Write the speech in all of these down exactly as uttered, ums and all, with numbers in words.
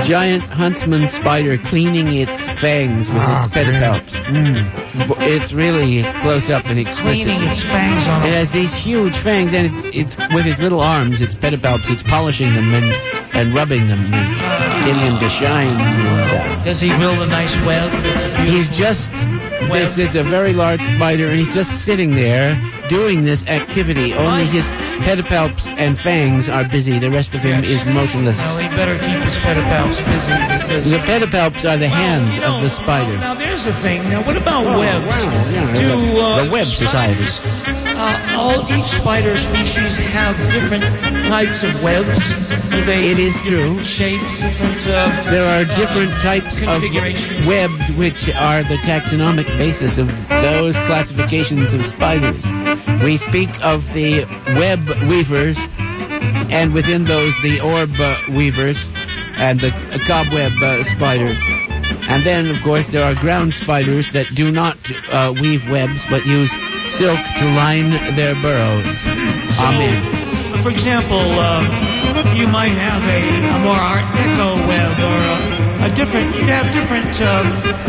giant huntsman spider cleaning its fangs with Ah, its pedipalps. Mm. It's really close up and explicit. Cleaning its fangs on It a... has these huge fangs, and it's it's with its little arms, its pedipalps, it's polishing them and and rubbing them and getting them to shine. And, uh, Does he build a nice web? It's a beautiful he's just web. this is a very large spider, and he's just sitting there doing this activity. Only his pedipalps and fangs are busy. The rest of him Yes. is motionless. Well, he better keep his pedipalps busy because... The pedipalps are the hands You know, of the spider. Now, now there's the thing. Now, what about Oh, webs? wow, yeah, Do, the- uh, the Web Society. Uh, all each spider species have different types of webs. Do they It is different true. Shapes, different. Uh, There are uh, different types of configurations. webs which are the taxonomic basis of those classifications of spiders. We speak of the web weavers, and within those the orb uh, weavers and the uh, cobweb uh, spiders. And then, of course, there are ground spiders that do not uh, weave webs but use silk to line their burrows. So, Amen. for example, uh, you might have a, a more Art Deco web or a, a different. You'd have different uh,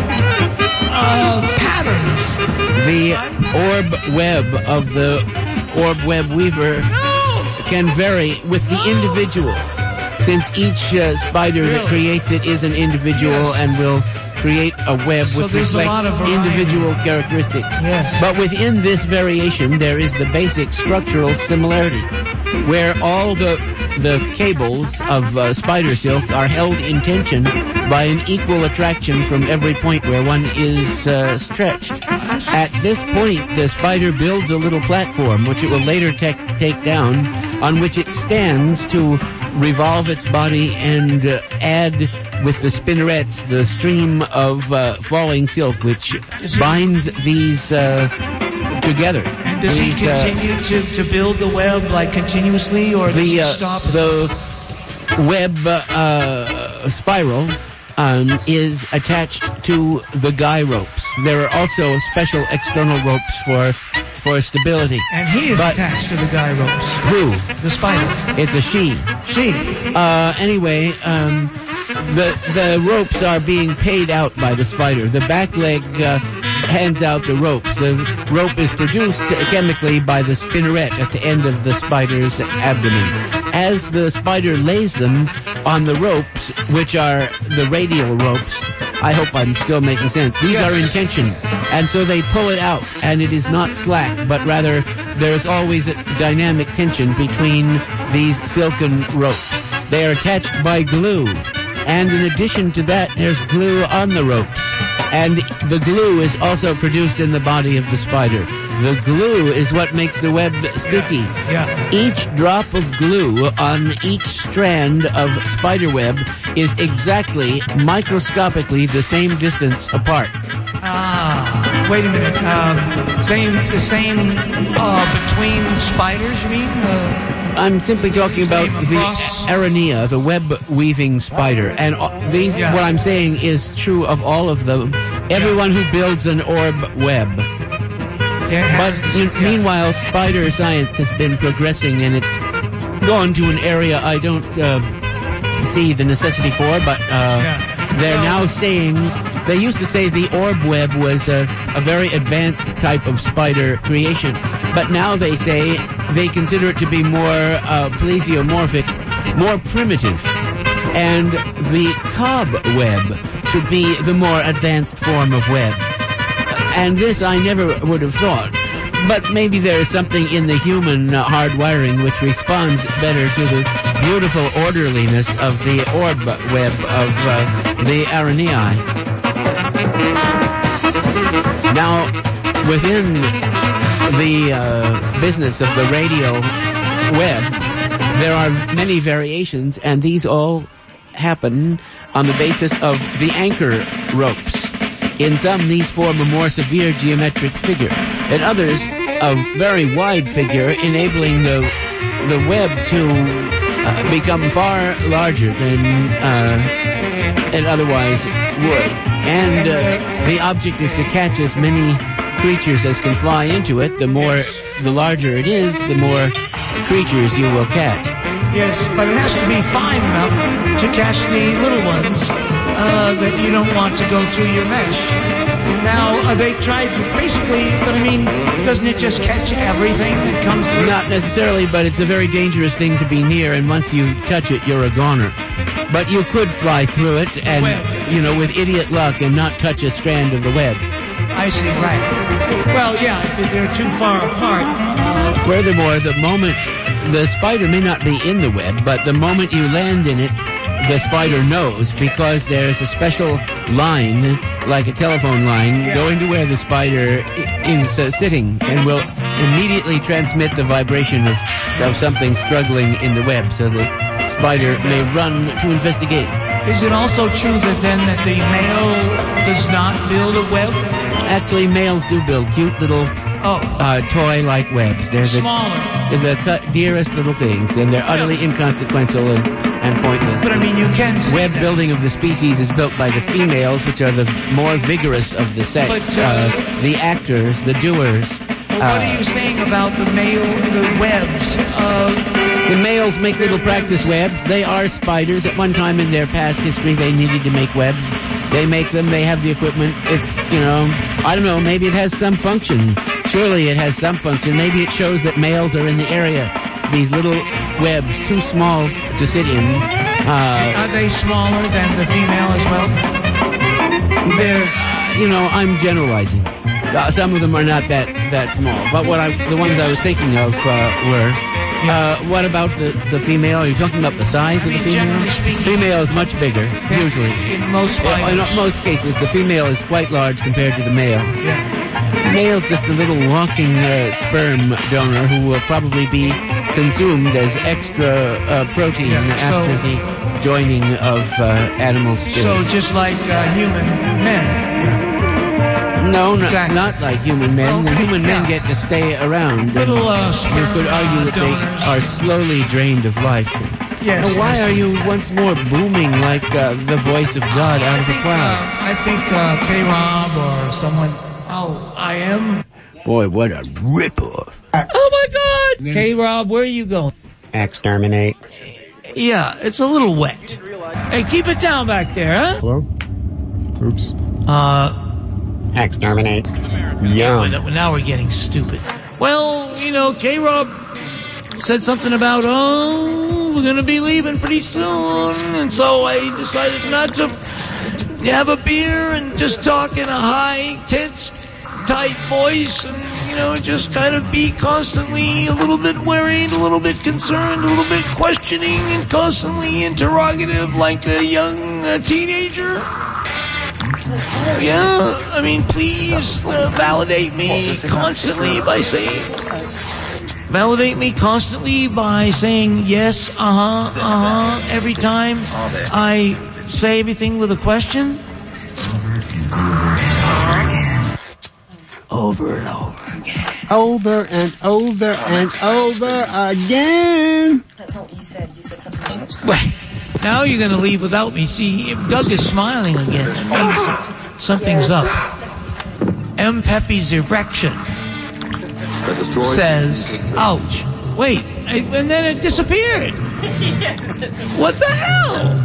uh, patterns. The orb web of the orb web weaver can vary with the individual, since each uh, spider that Really? creates it is an individual Yes. and will create a web So which there's a reflects lot of variety. individual characteristics. Yes. But within this variation, there is the basic structural similarity, where all the the cables of uh, spider silk are held in tension by an equal attraction from every point where one is uh, stretched. At this point, the spider builds a little platform, which it will later take take down, on which it stands to revolve its body and uh, add with the spinnerets the stream of uh, falling silk, which binds these uh, together. And does he These, uh, continue to, to build the web like continuously, or does the he uh, stop? the web uh, spiral um, is attached to the guy ropes. There are also special external ropes for for stability. and he is but- attached to the guy ropes. Who? The spider. It's a she. She. Uh, anyway, um, the the ropes are being paid out by the spider. The back leg uh, hands out the ropes. The rope is produced chemically by the spinneret at the end of the spider's abdomen. As the spider lays them on the ropes, which are the radial ropes, I hope I'm still making sense. These Yes. are in tension, and so they pull it out, and it is not slack, but rather there's always a dynamic tension between these silken ropes. They are attached by glue, and in addition to that, there's glue on the ropes. And the glue is also produced in the body of the spider. The glue is what makes the web sticky. Yeah. Each drop of glue on each strand of spider web is exactly, microscopically, the same distance apart. Ah, wait a minute. Um, same, the same uh, between spiders, you mean? Uh, I'm simply talking about Same the across- Aranea, the web-weaving spider. And uh, these, Yeah. what I'm saying is true of all of them. Everyone who builds an orb web. it But has this- in, yeah. meanwhile, spider science has been progressing, and it's gone to an area I don't uh, see the necessity for, but uh, Yeah. they're Well- now saying... They used to say the orb web was a, a very advanced type of spider creation, but now they say they consider it to be more uh, plesiomorphic, more primitive, and the cobweb to be the more advanced form of web. And this I never would have thought. But maybe there is something in the human uh, hardwiring which responds better to the beautiful orderliness of the orb web of uh, the Aranea. Now, within the uh, business of the radio web, there are many variations, and these all happen on the basis of the anchor ropes. In some, these form a more severe geometric figure. In others, a very wide figure, enabling the the web to uh, become far larger than uh, it otherwise would. And uh, the object is to catch as many creatures as can fly into it. The more, the larger it is, the more creatures you will catch. Yes, but it has to be fine enough to catch the little ones uh, that you don't want to go through your mesh. Now, uh, they tried basically, but I mean, doesn't it just catch everything that comes through? Not necessarily, but it's a very dangerous thing to be near, and once you touch it, you're a goner. But you could fly through it, and, web. you know, with idiot luck, and not touch a strand of the web. I see, right. Well, yeah, if they're too far apart. Uh, Furthermore, the moment the spider may not be in the web, but the moment you land in it, the spider knows, because there's a special line, like a telephone line, Yeah. going to where the spider i- is uh, sitting, and will immediately transmit the vibration of, of something struggling in the web, so the spider may run to investigate. Is it also true that then that the male does not build a web? Actually, males do build cute little Oh, uh, toy-like webs. They're the, smaller. the cu- dearest little things, and they're utterly inconsequential and, and pointless. But I mean, you can see Web that. building of the species is built by the females, which are the more vigorous of the sex. But, uh, uh, the actors, the doers. Well, what uh, are you saying about the male, the webs? Uh, The males make little practice webs. They are spiders. At one time in their past history, they needed to make webs. They make them. They have the equipment. It's, you know, I don't know. Maybe it has some function. Surely it has some function. Maybe it shows that males are in the area. These little webs, too small f- to sit in. Uh, are they smaller than the female as well? they're, you know, I'm generalizing. Uh, some of them are not that, that small. But what I, the ones I was thinking of uh, were. Uh, what about the, the female? Are you talking about the size I of the mean, female? generally speaking- Female is much bigger, usually. In most Yeah, in spiders. most cases, the female is quite large compared to the male. Yeah. The male's just a little walking uh, sperm donor who will probably be consumed as extra uh, protein Yeah, so- after the joining of uh, animal So spirits. just like uh, human men. no, not, exactly. not like human men. Well, the human men yeah. get to stay around. Little, uh, and sperm, you could argue uh, that donors. they are slowly drained of life. Yes, Now, why yes. are you once more booming like uh, the voice of God out I of the think, cloud? uh, I think uh, K-Rob or someone. Oh, I am. Boy, what a ripoff. Oh my God! K-Rob, where are you going? Exterminate. Yeah, it's a little wet. Hey, keep it down back there, huh? Hello? Oops. Uh, Exterminate. Yum. But now we're getting stupid. Well, you know, K-Rob said something about, oh, we're going to be leaving pretty soon. And so I decided not to have a beer and just talk in a high, tense, tight voice and, you know, just kind of be constantly a little bit worried, a little bit concerned, a little bit questioning and constantly interrogative like a young uh, teenager. Yeah, I mean, please uh, validate me constantly by saying, validate me constantly by saying yes, uh-huh, uh-huh, every time I say everything with a question. Over and over again. Over and over and over again. That's not what you said. You said something else. Wait, now you're going to leave without me. See, if Doug is smiling again, that means something's up. M. Pepe's erection says, ouch. Wait, and then it disappeared. What the hell?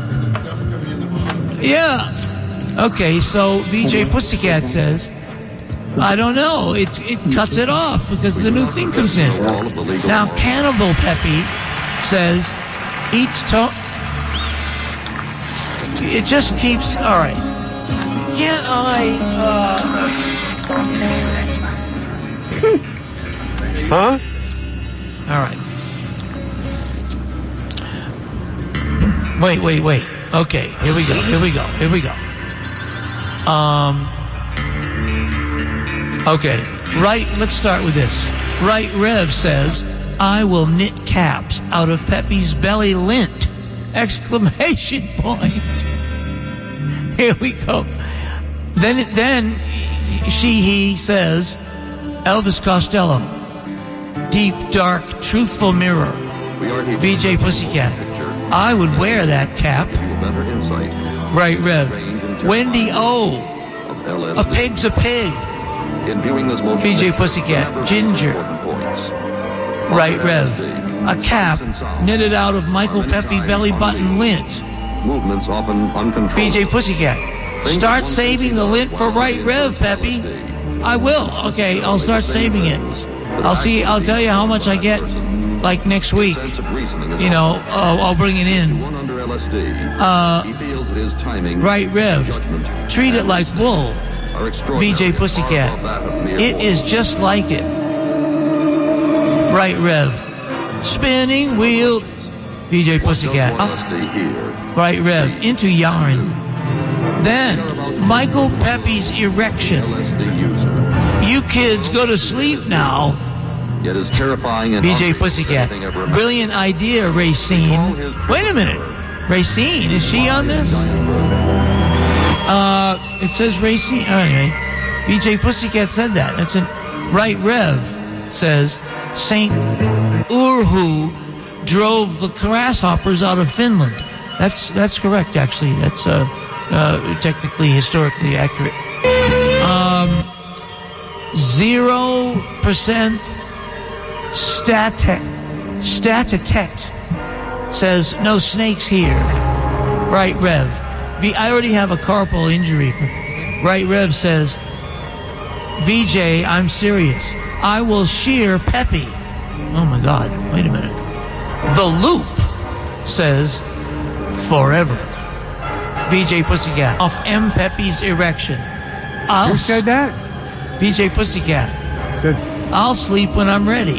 Yeah. Okay, so V J Pussycat says, I don't know. It it cuts it off because the new thing comes in. Now, Cannibal Peppy says, eats to... It just keeps... All right. Can't I... Uh... Huh? All right. Wait, wait, wait. Okay, here we go. Here we go. Here we go. Um. Okay, right. Let's start with this. Right Rev says, "I will knit caps out of Pepe's belly lint!" Exclamation point. Here we go. Then, then she he says, Elvis Costello, deep, dark, truthful mirror. B J Pussycat. I would wear that cap. Right, Rev. Wendy O. A pig's a pig. B J Pussycat. Ginger. Right, Rev. a cap knitted out of Michael Pepe belly button lint. Movements often uncontrolled. B J Pussycat. Start saving the lint for Right Rev, Pepe. I will. Okay, I'll start saving it. I'll see. I'll tell you how much I get, like next week. You know, uh, I'll bring it in. Uh, Right Rev. Treat it like wool. B J Pussycat. It is just like it. Right Rev. Spinning wheel. B J Pussycat. Uh, right Rev. Into yarn. Then, Michael Pepe's erection. You kids go to sleep now. Yet is terrifying and B J Pussycat. Brilliant idea, Racine. Wait a minute. Racine, is she on this? Uh, it says Racine. Oh, anyway, B J Pussycat said that. That's in Right Rev says Saint Urhu drove the grasshoppers out of Finland. That's that's correct, actually. That's uh, uh, technically, historically accurate. Um, zero percent statet statet says no snakes here. Right Rev. V, I already have a carpal injury. Right Rev says, V J, I'm serious. I will shear Pepe. Oh my God! Wait a minute. The Loop says, forever. V J Pussycat. Off M. Pepe's erection. I'll Who said that? V J Pussycat. Said, I'll sleep when I'm ready.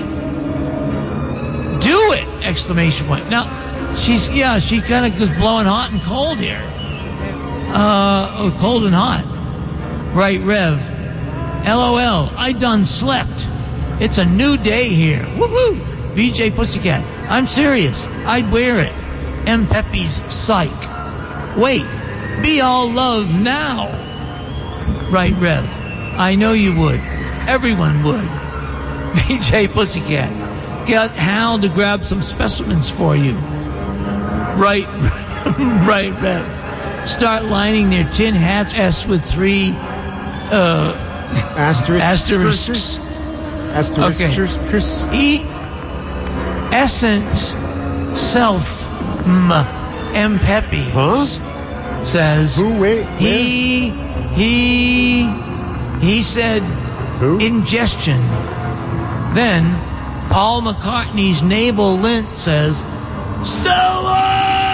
Do it! Exclamation point. Now, she's, yeah, she kind of goes blowing hot and cold here. Uh, oh, cold and hot. Right, Rev. LOL, I done slept. It's a new day here. Woohoo! V J Pussycat. I'm serious. I'd wear it. M. Pepe's psych. Wait. Be all love now. Right, Rev. I know you would. Everyone would. V J Pussycat. Get Hal to grab some specimens for you. Right, right, Rev. Start lining their tin hats S with three uh, asterisk. asterisks. Asterisk. Okay. E Essence Self M. M. Pepe Huh? says Who, wait, he he he said Who? ingestion. Then Paul McCartney's navel lint says Stella.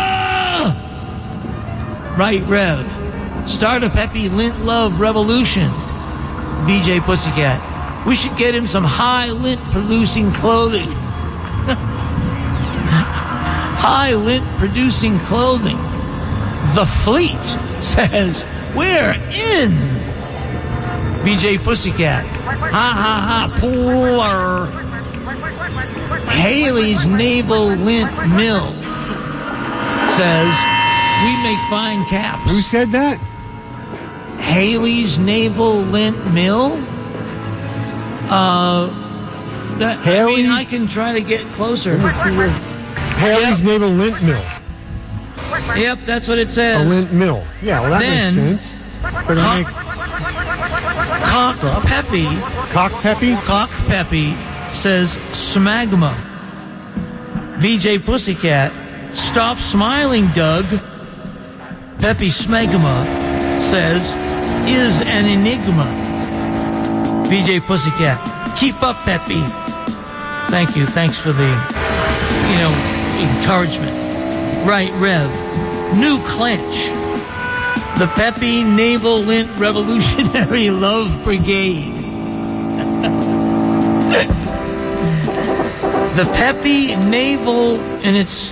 Right, Rev. Start a Pepe lint love revolution. V J Pussycat. We should get him some high lint producing clothing. High lint producing clothing. The Fleet says we're in. V J Pussycat. Ha ha ha. Poor. Haley's Naval Lint Mill says we make fine caps. Who said that? Haley's Naval Lint Mill? Uh, that, I mean, I Haley's? can try to get closer. Let me see where. Haley's Yep. Naval Lint Mill. Yep, that's what it A says. lint mill. Yeah, well, that Then- makes sense. But Cock- I make Cock Pepe, cock peppy? Cock Pepe says smagma. V J Pussycat, stop smiling, Doug. Pepe Smegma says, is an enigma. V J Pussycat, keep up, Pepe. Thank you. Thanks for the, you know, encouragement. Right, Rev. New clench. The Pepe Naval Lint Revolutionary Love Brigade. The Pepe Naval, and it's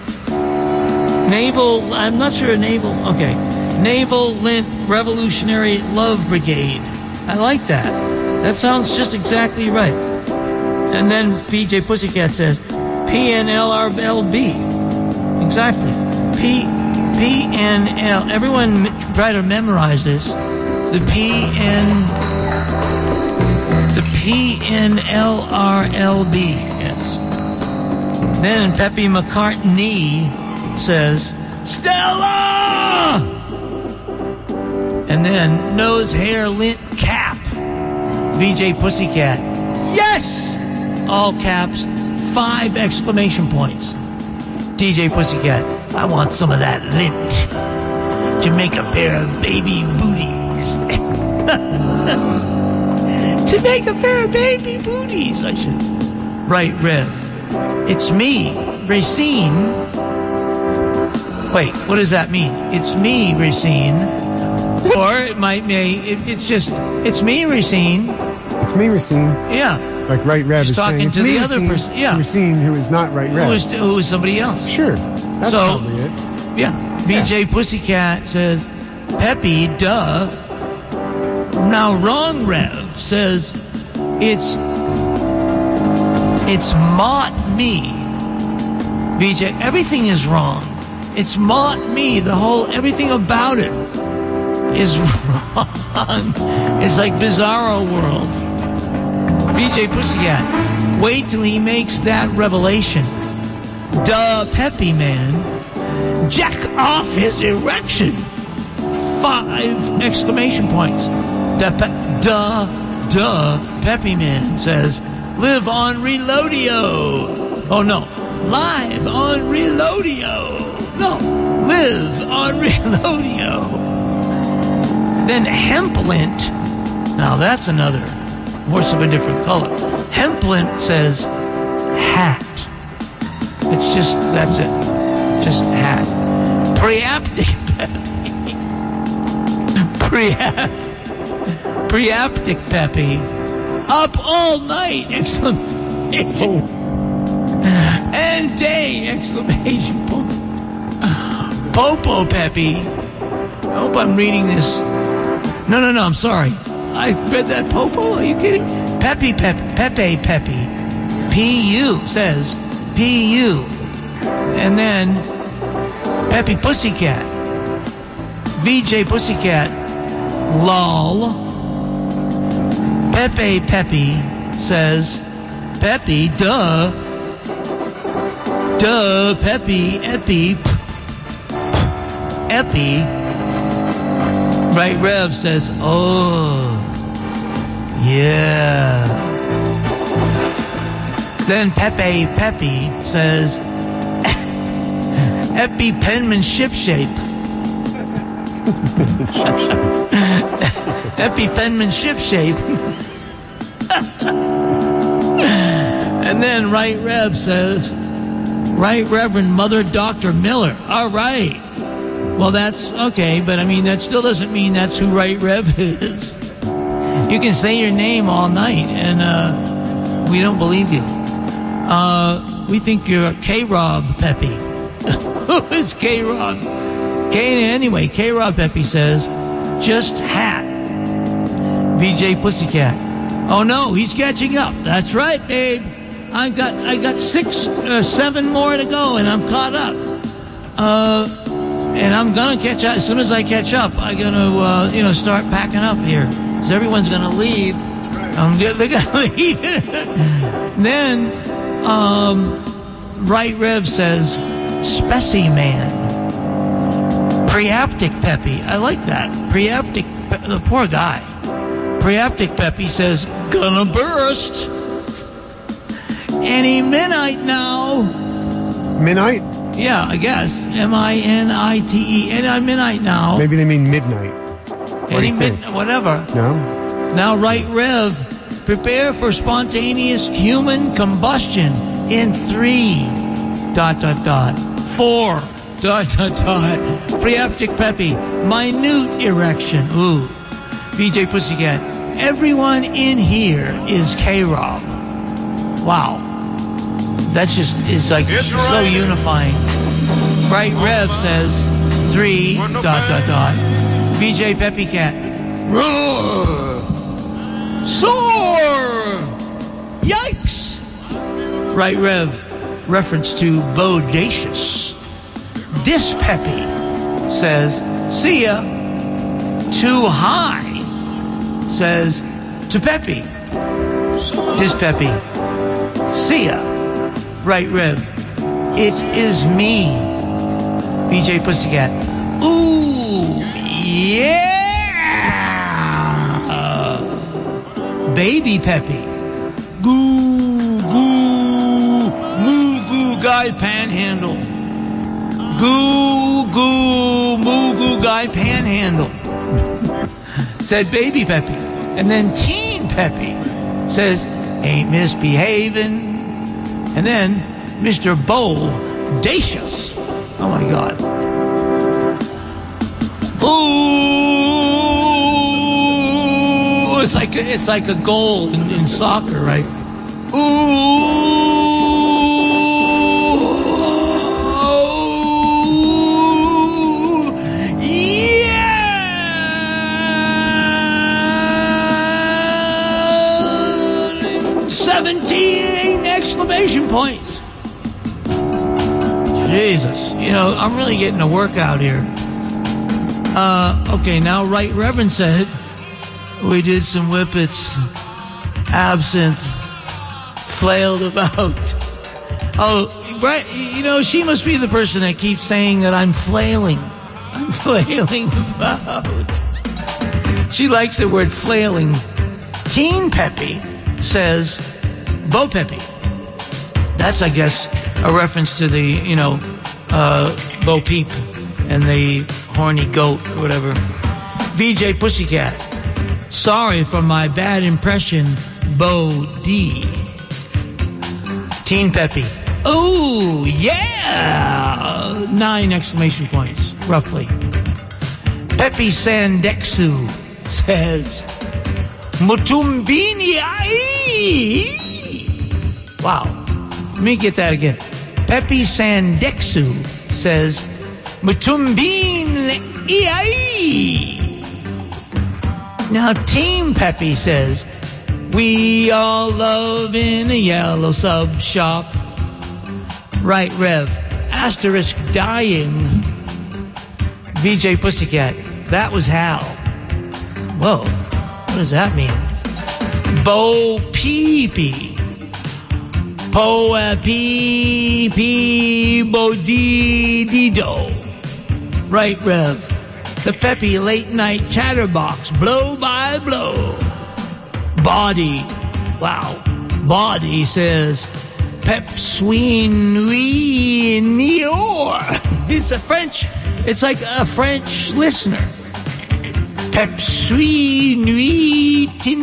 Naval, I'm not sure naval, okay. Naval Lint Revolutionary Love Brigade. I like that. That sounds just exactly right. And then V J Pussycat says, P N L R L B. Exactly. P, P N L, everyone m- try to memorize this. The P N, the P N L R L B, yes. Then Pepe McCartney says, Stella! And then nose hair lint cap. V J Pussycat. Yes! All caps. five exclamation points. D J Pussycat, I want some of that lint to make a pair of baby booties. To make a pair of baby booties, I should. Right, Rev. It's me, Racine. Wait, what does that mean? It's me, Racine. Or it might be, it, it's just, it's me, Racine. It's me, Racine. Yeah. Like Right Rev She's is talking saying. It's to me, the other Racine, person, yeah. Racine, who is not Right Rev. Who is, who is somebody else? Sure. That's So- probably it. Yeah. V J Pussycat says, Peppy, duh. Now, Wrong Rev says, it's, it's Mott me. V J, everything is wrong. It's Mott me. The whole, everything about it is wrong. It's like Bizarro World. V J Pussycat, wait till he makes that revelation. Duh, Peppy man. Jack off his erection. Five exclamation points. Duh, pe- duh, duh, Peppy man says, live on Reloadio. Oh no, live on Reloadio. No, live on Reloadio. Then Hemplint, now that's another horse of a different color. Hemplint says hat. It's just, that's it. Just hat. Preaptic Peppy. Preap. Preaptic Peppy. Up all night! Exclamation. And day! Exclamation point. Popo Peppy. I hope I'm reading this. No, no, no, I'm sorry. I read that Popo? Are you kidding? Peppy Pepe. Pepe Peppy. P U says P U. And then Peppy Pussycat. V J Pussycat. Lol. Pepe Peppy says Peppy, duh. Duh, Peppy, Epi. P- Epi. Right Rev says, oh, yeah. Then Pepe Peppy says, Epi penmanship shape. Epi penmanship shape. And then Right Rev says, Right Reverend Mother Doctor Miller. All right. Well, that's okay, but I mean, that still doesn't mean that's who Right Rev is. You can say your name all night, and uh, we don't believe you. Uh, we think you're K-Rob Peppy. Who is K-Rob? K anyway, K-Rob Peppy says, just hat. V J Pussycat. Oh no, he's catching up. That's right, babe. I got I got six, uh, seven more to go, and I'm caught up. Uh, and I'm gonna catch up as soon as I catch up. I'm gonna, uh, you know, start packing up here, because everyone's gonna leave. Um, they're gonna leave. Then, um, Right Rev says, specimen. Preaptic Peppy. I like that. Preaptic. Pe- the poor guy. Preaptic Peppy says, gonna burst. Any midnight now. Midnight? Yeah, I guess. M I N I T E. Any midnight now. Maybe they mean midnight. What do Any you think? mid- whatever. No? Now, Right Rev, prepare for spontaneous human combustion in three, dot, dot, dot, four, dot, dot, dot, Preaptic Peppy, minute erection, ooh, V J Pussycat, everyone in here is K-Rob. Wow. That's just, it's like so unifying. Right Rev says, three, dot, dot, dot, V J Peppy Cat, roar, soar, yikes. Right Rev, reference to bodacious. Dispeppy says, see ya. Too high says, to Peppy. Dispeppy, see ya. Right Rev, it is me. V J Pussycat, ooh, yeah. Baby Peppy, goo, goo, guy panhandle. Goo, goo, moo goo guy panhandle. Said Baby Peppy. And then Teen Peppy says, ain't misbehaving. And then Mister Bodacious. Oh my God. Ooh, it's like a, it's like a goal in, in soccer, right? Ooh, yeah, seventeen exclamation points. Jesus, you know, I'm really getting a workout here. Uh, okay, now Right Reverend said we did some whippets, absinthe, flailed about. Oh, right, you know, she must be the person that keeps saying that I'm flailing. I'm flailing about. She likes the word flailing. Teen Peppy says Bo Peppy. That's, I guess, a reference to the, you know, uh, Bo Peep and the horny goat or whatever. V J Pussycat. Sorry for my bad impression, Bo D. Teen Peppy. Oh, yeah! Nine exclamation points, roughly. Peppy Sandexu says, Mutumbini ai. Wow. Let me get that again. Peppy Sandexu says, Mutumbini ai. Now, Team Peppy says, we all love in a yellow sub shop. Right, Rev. Asterisk dying. V J Pussycat. That was Hal. Whoa. What does that mean? Bo Pee-Pee. Po Pee Pee Bo Dee Dee Do. Right, Rev. The Peppy late night chatterbox. Blow by blow. Body. Wow. Body says, Pep Sween Nui Nior. It's a French, it's like a French listener. Pep Sween Nui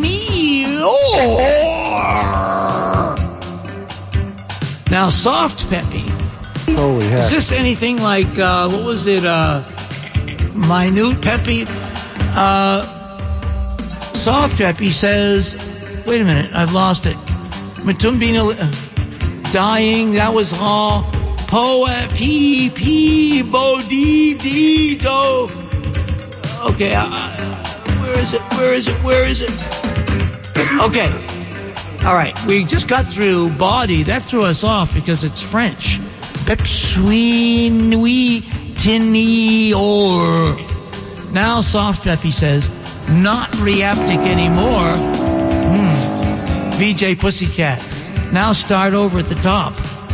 Nior. Now, Soft Peppy. Holy heck. Is this anything like, uh, what was it, uh, Minute Peppy? Uh, Soft Peppy says, wait a minute, I've lost it. Matumbina uh, dying, that was all. Poa P P Bo Dee Dee Do. Okay, uh, where is it? Where is it? Where is it? Okay. All right, we just got through Body. That threw us off because it's French. Pepsui Nui Tini or. Now Soft Peppy says, not reaptic anymore. Hmm. V J Pussycat. Now start over at the top.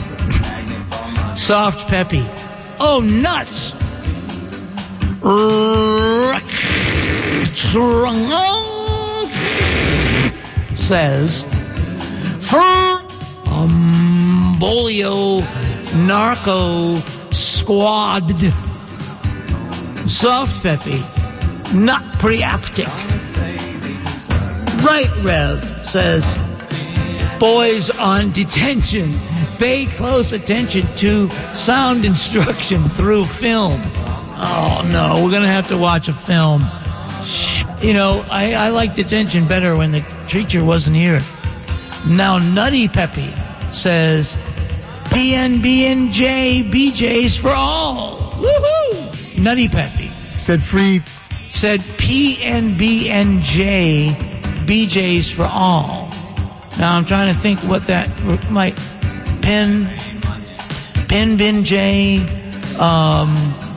Soft Peppy. Oh, nuts! Says, Umbolio Narco Squad. Soft Peppy. Not preaptic. Right, Rev says, boys on detention, pay close attention to sound instruction through film. Oh no, we're gonna have to watch a film. You know, I, I like detention better when the teacher wasn't here. Now, Nutty Peppy says, P N B N J B Js for all. Woohoo! Nutty Peppy. Said free. Said P N B N J B Js for all. Now I'm trying to think what that might. Pen, Pen Bin J, um,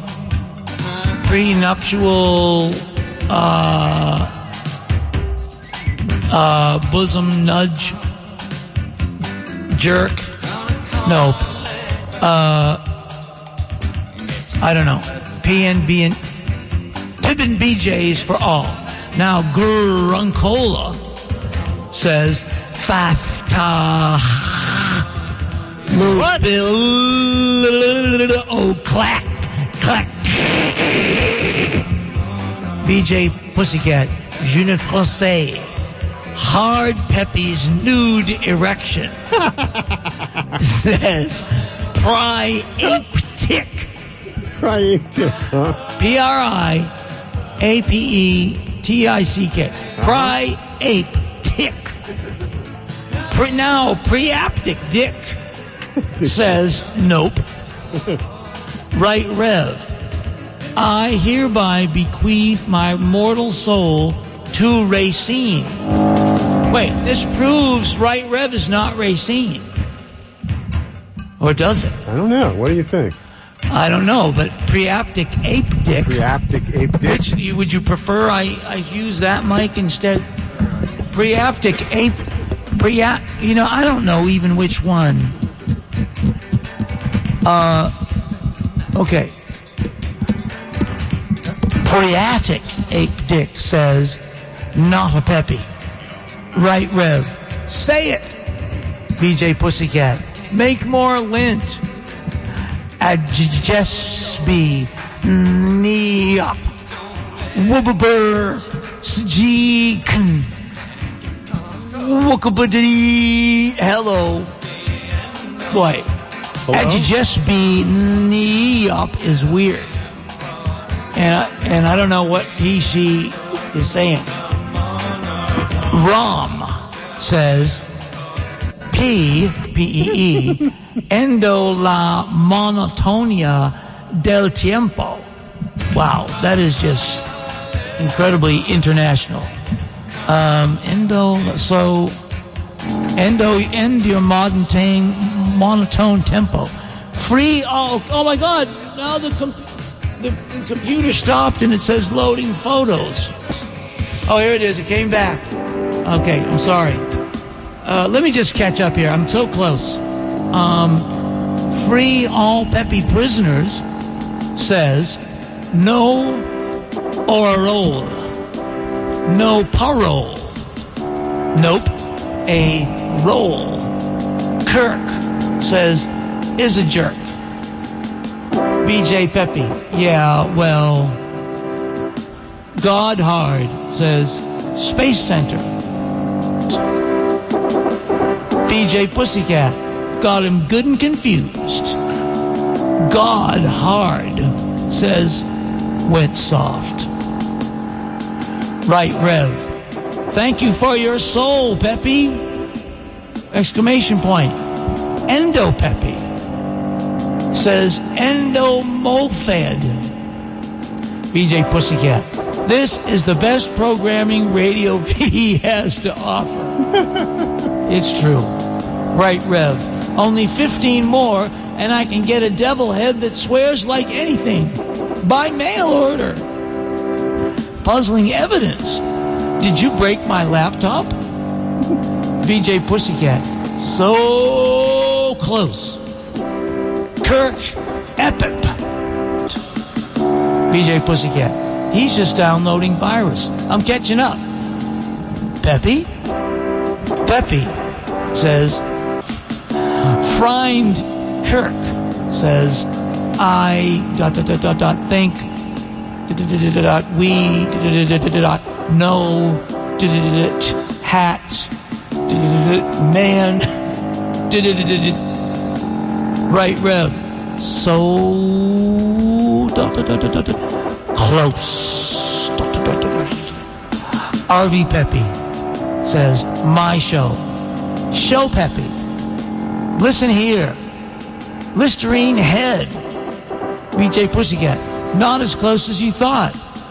prenuptial, uh, uh, bosom nudge, jerk. Nope. Uh, I don't know. P N B and Pippin B Js for all. Now Gruncola says Fafta. Move Bill. Oh, clack, clack. B J Pussycat, Je ne Français. Hard Peppy's nude erection. Says, Pry Ape Tick. Pry Ape Tick, huh? P R I A P E T I C K. Pry Ape Tick. Pre- now, Preaptic Dick says, nope. Right Rev. I hereby bequeath my mortal soul to Racine. Wait, this proves Right Rev is not Racine. Or does it? I don't know. What do you think? I don't know, but Preaptic Ape Dick. Preaptic Ape Dick. Which, would you prefer I, I use that mic instead? Preaptic Ape... Preap... You know, I don't know even which one. Uh... Okay. Preatic Ape Dick says, not a Peppy. Right Rev. Say it! B J Pussycat. Make more lint. Adjesby. Knee up. Wubber. Sjeekn. Wookabadee. Hello. Boy. Adjesby. Knee up is weird. And I, and I don't know what he, she is saying. Rom says, P, P E E, endo la monotonia del tiempo. Wow, that is just incredibly international. Um, endo, so, endo, end your modern tang, monotone tempo. Free, oh, oh my God, now the, com- the, the computer stopped and it says loading photos. Oh, here it is, it came back. Okay, I'm sorry. Uh, let me just catch up here. I'm so close. Um, free all Peppy prisoners says no orole, no parole. Nope, a roll. Kirk says is a jerk. B J Peppy, yeah, well. God Hard says Space Center. B J Pussycat got him good and confused. God Hard says went soft. Right Rev. Thank you for your soul, Peppy. Exclamation point. Endo Peppy says endo mofed. B J Pussycat. This is the best programming Radio V has to offer. It's true. Right, Rev. Only fifteen more, and I can get a devil head that swears like anything. By mail order. Puzzling evidence. Did you break my laptop? V J Pussycat. So close. Kirk Epip. V J Pussycat. He's just downloading virus. I'm catching up. Peppy? Peppy says, Friend Kirk says, I dot dot dot dot dot think dot dot dot dot we dot dot dot dot no dot dot dot hat dot dot man dot dot dot right Rev so dot dot dot dot dot close dot dot dot dot R V Peppy says my show show Peppy listen here Listerine head B J Pussycat not as close as you thought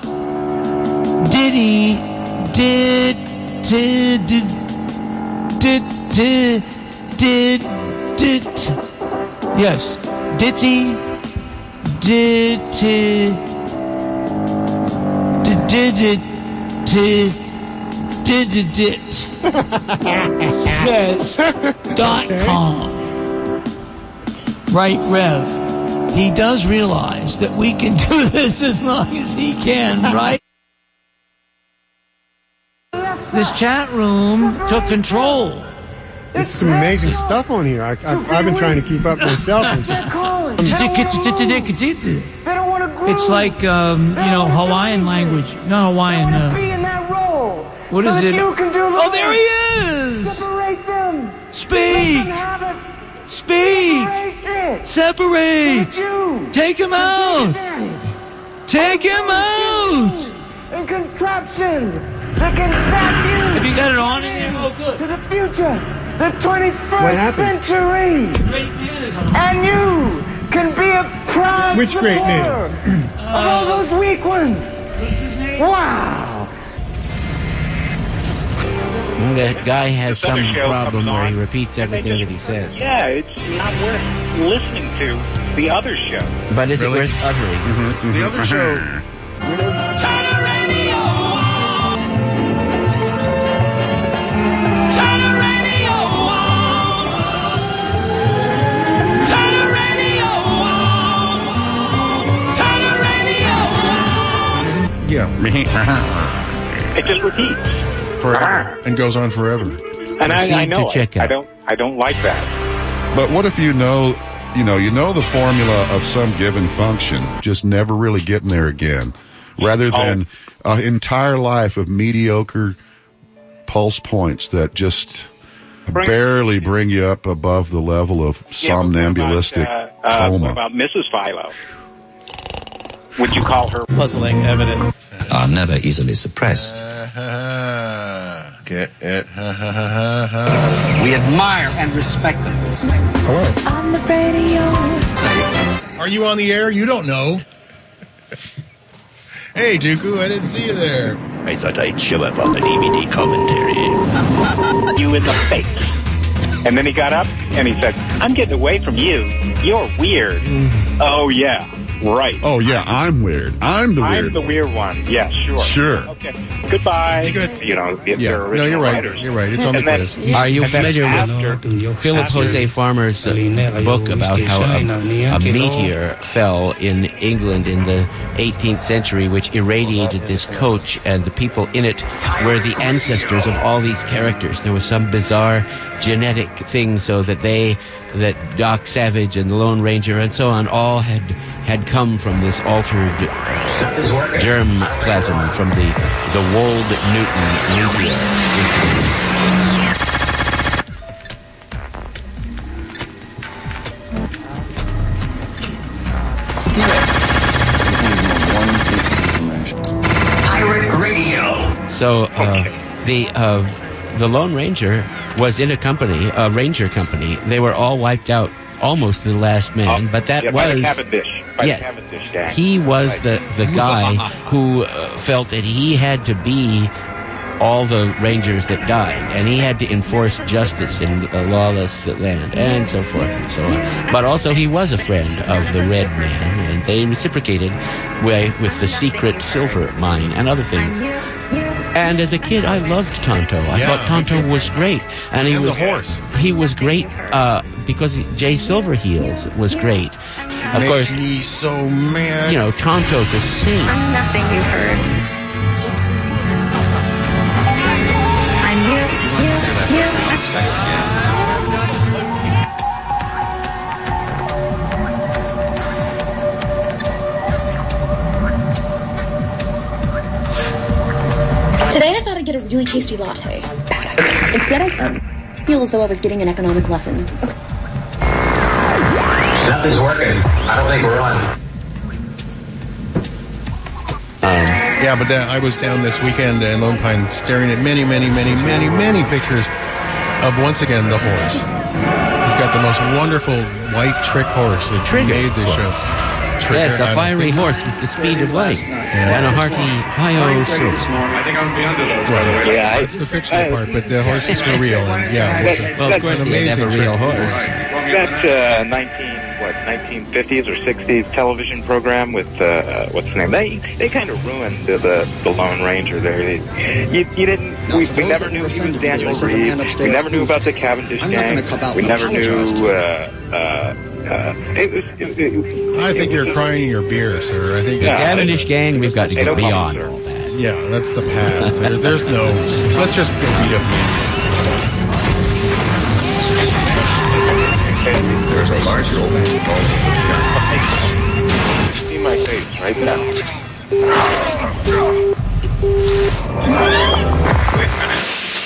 Diddy did did did did did did did yes Ditty did did did did did did it says dot com right Rev he does realize that we can do this as long as he can right this chat room took control This is some amazing stuff on here. I, I, I've been trying to keep up myself. It's just It's like, um, you know, Hawaiian language. Not Hawaiian. Uh, what is it? Oh, there he is! Speak! Speak! Separate! Take him out! Take him out! And contraptions that can zap you. Have you got it on in here? Oh, good. To the future, the What twenty-first happened? century. Great man. And you can be a proud Which great man? supporter of all those weak ones. Wow. Well, that guy has This other some show problem comes where he on, repeats and they everything just- that he says. Yeah, it's not worth listening to the other show. But is Really? it worth uttering? The other show. Turn the radio on! Turn the radio on! Turn the radio on! Turn the radio on! Yeah, It just repeats. forever and goes on forever. And I, Proceed I know to check I, I out. don't I don't like that. But what if you know, you know, you know the formula of some given function, just never really getting there again, rather than an entire life of mediocre pulse points that just Bring- barely bring you up above the level of Yeah, but what somnambulistic about, uh, uh, coma. What about Missus Philo? Would you call her? Puzzling evidence. Are never easily suppressed. Get it? We admire and respect them. On the radio. Are you on the air? You don't know. Hey, Dooku, I didn't see you there. I thought I'd show up on the D V D commentary. You in the face. And then he got up and he said, "I'm getting away from you. You're weird." Oh yeah, right. Oh yeah, I'm weird. I'm the weird. I'm the weird one. Yeah, sure. Sure. Okay. Goodbye. Good. You know, if Yeah. they're No, original you're right. writers. You're right. It's on the And then- quiz. Are you and then familiar after- with Philip Jose Farmer's uh, book about how a, a meteor fell in England in the eighteenth century, which irradiated this coach, and the people in it were the ancestors of all these characters? There was some bizarre genetic thing so that they, that Doc Savage and the Lone Ranger and so on, all had had come from this altered uh, germ plasm from the the Wold Newton meteor incident. Pirate Radio. So uh, the uh, the Lone Ranger was in a company, a ranger company. They were all wiped out almost to the last man, Oh, but that yeah, by the was Cavendish. By yes, the Cavendish gang. he was Right. the the guy who uh, felt that he had to be all the rangers that died, and he had to enforce justice in a lawless land, and so forth and so on. But also, he was a friend of the Red Man, and they reciprocated with, with the secret silver mine and other things. And as a kid, I loved Tonto. I Yeah, thought Tonto was great, and he And the was horse. He was great uh, because Jay Silverheels was great. Of Makes course, me so mad. you know, Tonto's a saint. I'm nothing you've heard. I'm you, you, you. Today I thought I'd get a really tasty latte. Bad idea. Instead I feel as though I was getting an economic lesson. Nothing's working. I don't think we're on. Yeah, but that, I was down this weekend in Lone Pine staring at many, many, many, many, many pictures of, once again, the horse. He's got the most wonderful white trick horse that Trigger. made this show. Trigger, Yes, I a fiery think- horse with the speed of light and a hearty hi-yo soup. Well, Yeah, I- that's the fictional part, but the horse is for real. And yeah, it was a, Well, of course, an he amazing had a real trick. horse. That uh, nineteen what nineteen fifties or sixties television program with uh, what's the name? They they kind of ruined the, the the Lone Ranger there. They, you, you didn't. We, we never knew he was Daniel Reed. We never knew about the Cavendish gang. We never knew. Uh, uh, uh, it was. It, it, I think you're crying in your beer, sir. I think The Yeah. Cavendish gang, we've got to Hey, get no problem, beyond sir. all that. yeah, that's the past. There, there's no. Let's just go beat up. There's a larger opening involved in See my face right now. Wait a minute.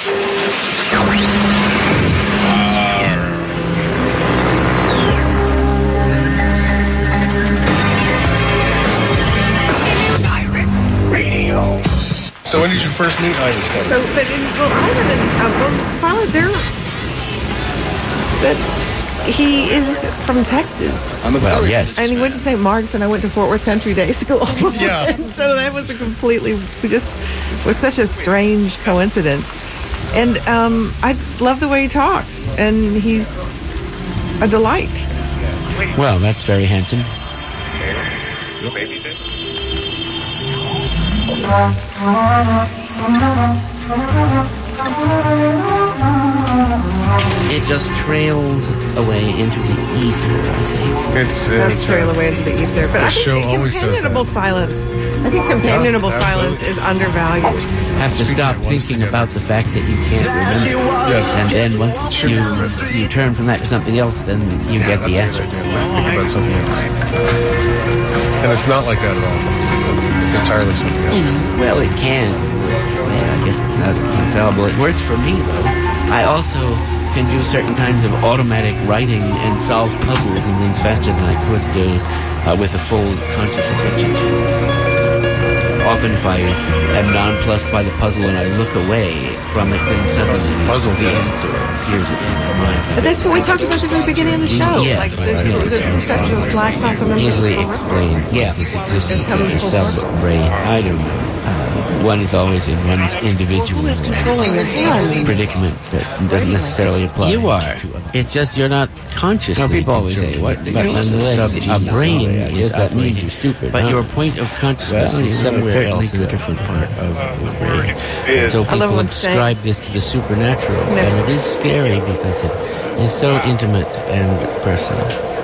Pirate Radio. So when did you first meet Ida Stubbs? So, but in, well, Ida and uh, well, finally there. But he is from Texas. Well, yes. And he went to Saint Mark's, and I went to Fort Worth Country Day School. Yeah. And so that was a completely, we just was such a strange coincidence. And um, I love the way he talks, and he's a delight. Well, that's very handsome. Your baby did. It just trails away into the ether, I think. It's, It does trail away into the ether. But I think show always does companionable that. silence, I think companionable Yeah, silence is undervalued. Have to stop thinking about the fact that you can't remember. Yes. And then once Should you remember. you turn from that to something else, then you get the answer. Think about something else. And it's not like that at all. It's entirely something else. Well, it can. Yeah, I guess it's not infallible. It works for me, though. I also can do certain kinds of automatic writing and solve puzzles and things faster than I could do uh, with a full conscious attention to. Often if I am nonplussed by the puzzle and I look away from it, then suddenly Puzzle the game. answer appears in my mind. But that's what we talked about at the very beginning of the show. Yeah, like right, the, right. the conceptual slacks on some Easily explained. Yeah, this existence of the sub-brain. I don't know. Uh, one is always in one's individual Who is controlling your hand? predicament that doesn't necessarily apply. You are. to other. It's just you're not conscious. No, people always say, what, but but nonetheless, a brain is that means operating. you're stupid. But huh? your point of consciousness Well, is you somewhere certainly else in a could. different part of the brain. And so I love people when saying- ascribe this to the supernatural, No. and it is scary because it is so intimate and personal.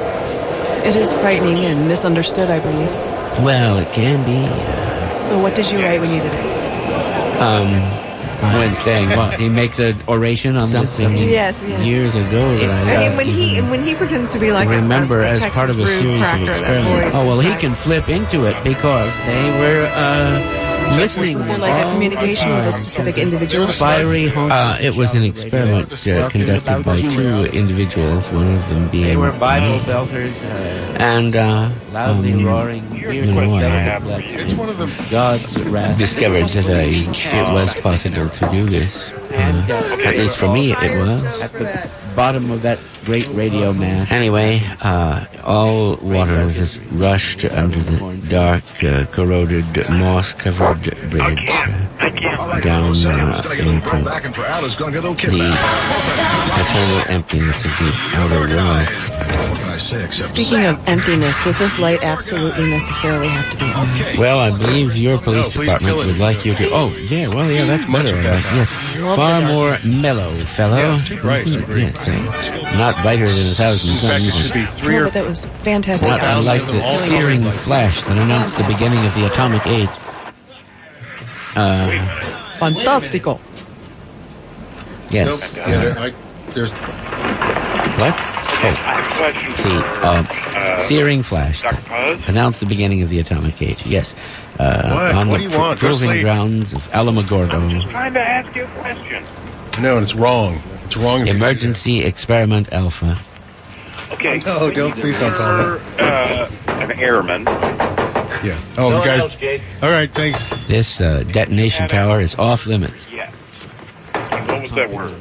It is frightening and misunderstood, I believe. Well, it can be. Uh, So what did you write when you did it? Um, when saying what? He makes an oration on this something subject. Yes, yes. years ago that It's, I I mean, uh, when he when he pretends to be like a- remember a, a as Texas part of a rude series of cracker, that experiments. voice Oh, well, is he like- can flip into it because they were uh, listening. Was there like a communication with a specific individual? Fiery Uh, it was an experiment uh, conducted by two individuals, one of them being They were Bible me. belters, uh, And uh, loudly um, roaring. you know, I It's one of the God's wrath. discovered that I, it was possible to do this. And, Uh, uh, at least for me, it was. At the bottom of that great radio mass. Anyway, uh, all water just rushed under the dark, uh, corroded, moss-covered bridge uh, down uh, into the eternal emptiness of the outer world. Speaking of emptiness, does this light absolutely necessarily have to be on? Well, I believe your police No, please department kill it. would like you to. Oh, yeah, well, yeah, that's Much better. I better. like, yes, Love far the more darkness. mellow, fellow. Yeah, it's too bright, I Mhm, agree. Yes, uh, not brighter than a thousand In fact, suns. it should be three No, or but that was fantastic. Not thousand unlike of them the all searing colored lights. flash that announced the beginning of the atomic age. Uh, Fantastico. yes. Nope. Yeah, there, I, there's What? I have a question. See, um, searing flash Doctor that Puz? announced the beginning of the atomic age. Yes. Uh, What? On What the do you want? Go proving sleep. grounds of Alamogordo. Trying to ask you a question. no, it's wrong. It's wrong. if you- Emergency Experiment Alpha. Okay. No, don't- please don't call me. Uh, an airman. Yeah. Oh, the guy. All right, thanks. This uh, detonation tower is off limits. Yes. What was that word?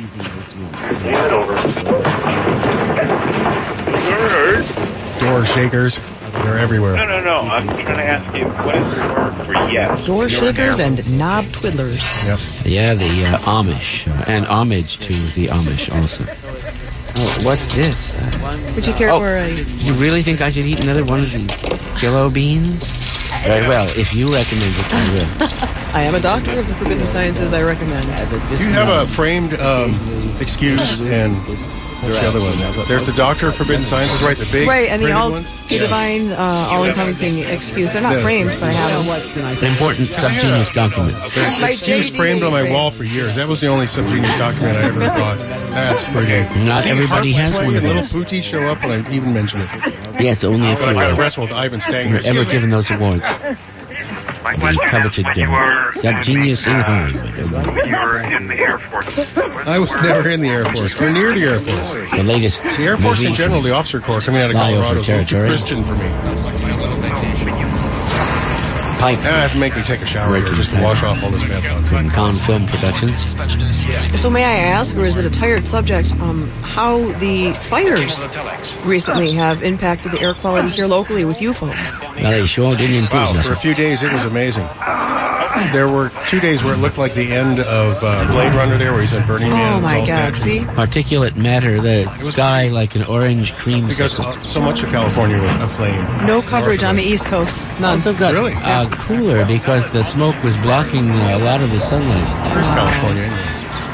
Word? Door shakers. They're everywhere. No, no, no. I'm trying to ask you, what is the word for yes? Door You're an shakers airman. and knob twiddlers. Yep. Yeah, the uh, Amish. Uh, and homage to the Amish also. Oh, what's this? Uh, Would you care Oh. for a... you really think I should eat another one of these kilo beans? Very well. If you recommend it, I will. I am a doctor of the forbidden sciences, I recommend. Do you have a framed um, excuse and What's the other one? There's the Doctor of Forbidden Sciences, right? The big Right, and the, printed all, ones? the divine, uh, all-encompassing excuse. They're not Yeah. framed, but I have them. Important subgenius documents. They're- My It's used J D framed on my frame. wall for years. That was the only subgenius document I ever thought. That's pretty. Not See, everybody harp has playing one of and Little those. Pootie show up when I even mention it. Yes, only if But you I got to were wrestle with Ivan Stanger. ever given those awards. The coveted uh, subgenius in Hollywood. You were in the Air Force. I was never in the Air Force. We're near the Air Force. The latest The Air Force in movie, general, the officer corps coming out of Flyover Colorado is a little too territory. Christian for me. Pipe Now I have to make me take a shower here just to wash off all this bad blood. from Con Film Productions. So may I ask, or is it a tired subject, um, how the fires recently have impacted the air quality here locally with you folks? Well, they sure didn't improve Wow, for a nothing. few days it was amazing. There were two days where it looked like the end of uh, Blade Runner there, where he's in Burning Man. Oh and my Saul's God, dead. see? Particulate matter, the sky like an orange cream. Because uh, so much of California was aflame. No coverage on the East Coast. None. Also got Really? uh, cooler because the smoke was blocking uh, a lot of the sunlight. Where's California anyway?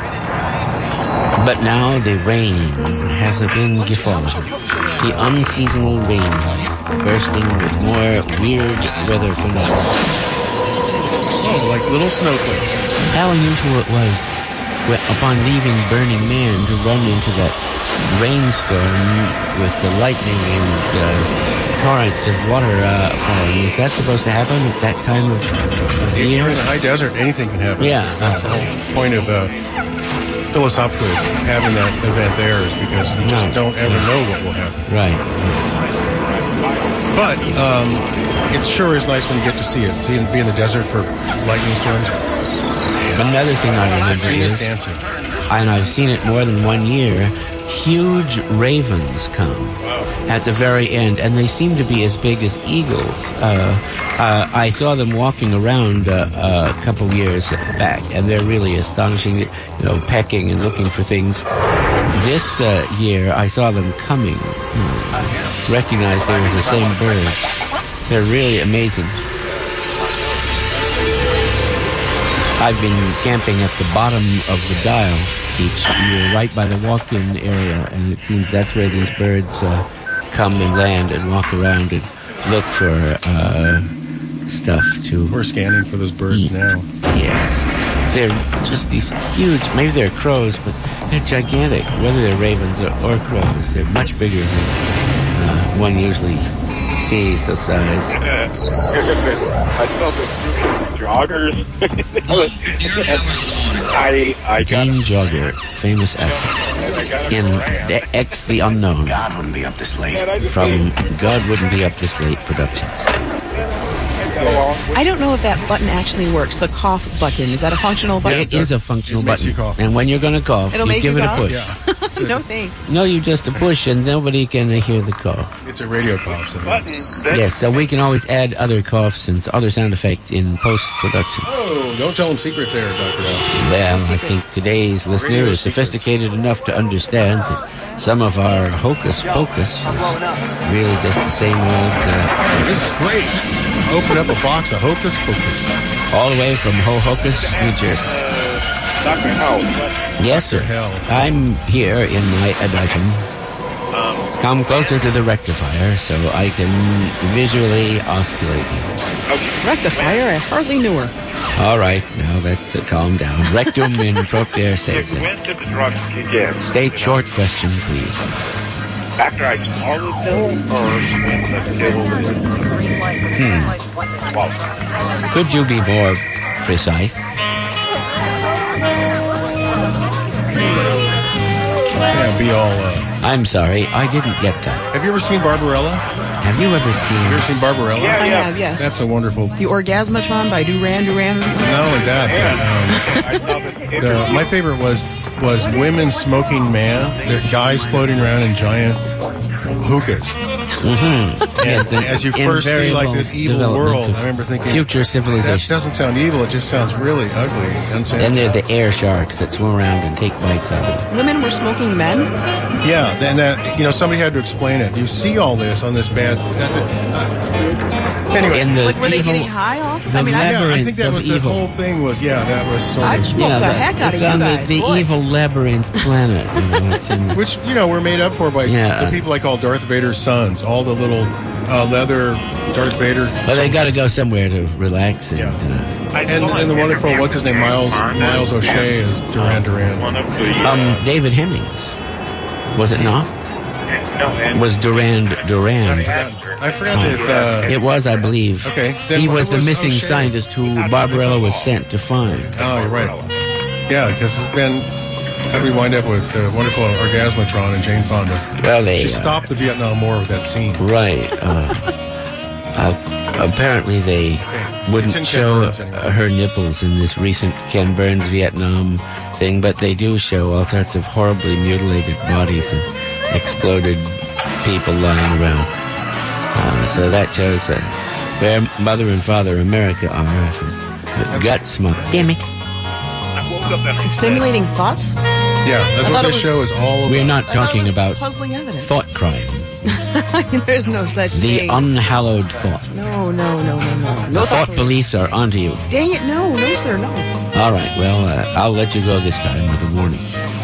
But now the rain has been gefallen. The unseasonal rain bursting with more weird weather phenomena. Oh, like little snowflakes. How unusual it was wh- upon leaving Burning Man to run into that rainstorm with the lightning and uh, torrents of water uh, falling. Is that supposed to happen at that time of, of the If year? you're in the high desert, anything can happen. Yeah. That's the whole point of uh, philosophically having that event there is because you just No. don't ever know what will happen. Right. But um, it sure is nice when you get to see it. See, be in the desert for lightning storms. Another thing I remember Seeing it is, dancing. and I've seen it more than one year, huge ravens come at the very end, and they seem to be as big as eagles. Uh, uh, I saw them walking around uh, uh, a couple years back, and they're really astonishing, you know, pecking and looking for things. This uh, year, I saw them coming. Hmm. Recognized they were the same birds. They're really amazing. I've been camping at the bottom of the dial each year, right by the walk-in area, and it seems that's where these birds uh, come and land and walk around and look for uh, stuff to We're scanning for those birds eat. now. Yes. They're just these huge, maybe they're crows, but they're gigantic. Whether they're ravens or, or crows, they're much bigger than uh, one usually sees the size. I saw the joggers. I I got Gene Jogger, famous actor, in the X the Unknown. God wouldn't be up this late. From God Wouldn't Be Up This Late Productions. I don't know if that button actually works. The cough button. Is that a functional button? It is a functional It makes button. you cough. And when you're going to cough, It'll you make give you it cough? a push. Yeah. It's No a, thanks. No, you just a push and nobody can hear the cough. it's a radio cough. So. Yes, so we can always add other coughs and other sound effects in post-production. Oh, don't tell them secrets there, Doctor Al. Well, I think today's listener is sophisticated enough to understand that some of our hocus pocus is really just the same old, uh, This is great. Open up a box of Hocus Pocus. all the way from Ho-Hocus, New Jersey. Doctor Hell. Yes, sir. Hell. I'm here in my adagium. Come closer to the rectifier so I can visually osculate you. Rectifier? I hardly knew her. All right, now let's uh, calm down. Rectum in propter sese. When did the drugs kick in? State short question, please. After I swallowed the pill, or when the pill was... Hmm. Well, Could you be more precise? Yeah, be all. Uh, I'm sorry, I didn't get that. have you ever seen Barbarella? Have you ever seen... Have you ever seen Barbarella? yeah, I yeah. have, yes. That's a wonderful. The Orgasmatron by Duran Duran. Not only that, I saw this but, um, the, my favorite was was women smoking man. There's guys floating around in giant hookahs. Mm-hmm. And Yes, an as you first see like this evil development world, of I remember thinking, future that civilization. doesn't sound evil. It just sounds really ugly. Unsanitary. Then there are the air sharks that swim around and take bites out of it. Women were smoking men? Yeah, then that you know somebody had to explain it. You see all this on this bad. Uh, anyway, In the Like, were they evil- getting high off? the I mean, I, yeah, I labyrinth think that of was the evil. whole thing. Was yeah, that was sort I'd of smoke the heck out of it's you on guys. the, the Boy. evil labyrinth planet. You know, it's in, which you know were made up for by Yeah. the people I call Darth Vader's sons. All the little uh, leather Darth Vader. but they got to go somewhere to relax and. Yeah. Uh, And, and the wonderful, what's his name, Miles Miles O'Shea is Duran Duran. um, David Hemmings, was it not? Was Durand I Durand? forgot, I forgot if uh, It was, I believe. Okay, then He what was the was missing O'Shea? scientist who Barbarella was sent to find. oh, you're right. Yeah, because then how do we wind up with uh, wonderful Orgasmatron and Jane Fonda? Well, they She uh, stopped the Vietnam War with that scene. right. Uh, uh, apparently, they It's in wouldn't Ken show Burns anyway. uh, her nipples in this recent Ken Burns Vietnam thing, but they do show all sorts of horribly mutilated bodies and exploded people lying around. Uh, so that shows uh, where Mother and Father America are. The gut smoke. Damn it. Stimulating thoughts? Yeah, that's I what thought it this was- show is all about. We're not I thought it talking was about puzzling evidence. thought crime. There's no such The thing. unhallowed thought. no, no, no, no, no. The No thought police are onto you. Dang it, no, no, sir, no. All right, well, uh, I'll let you go this time with a warning.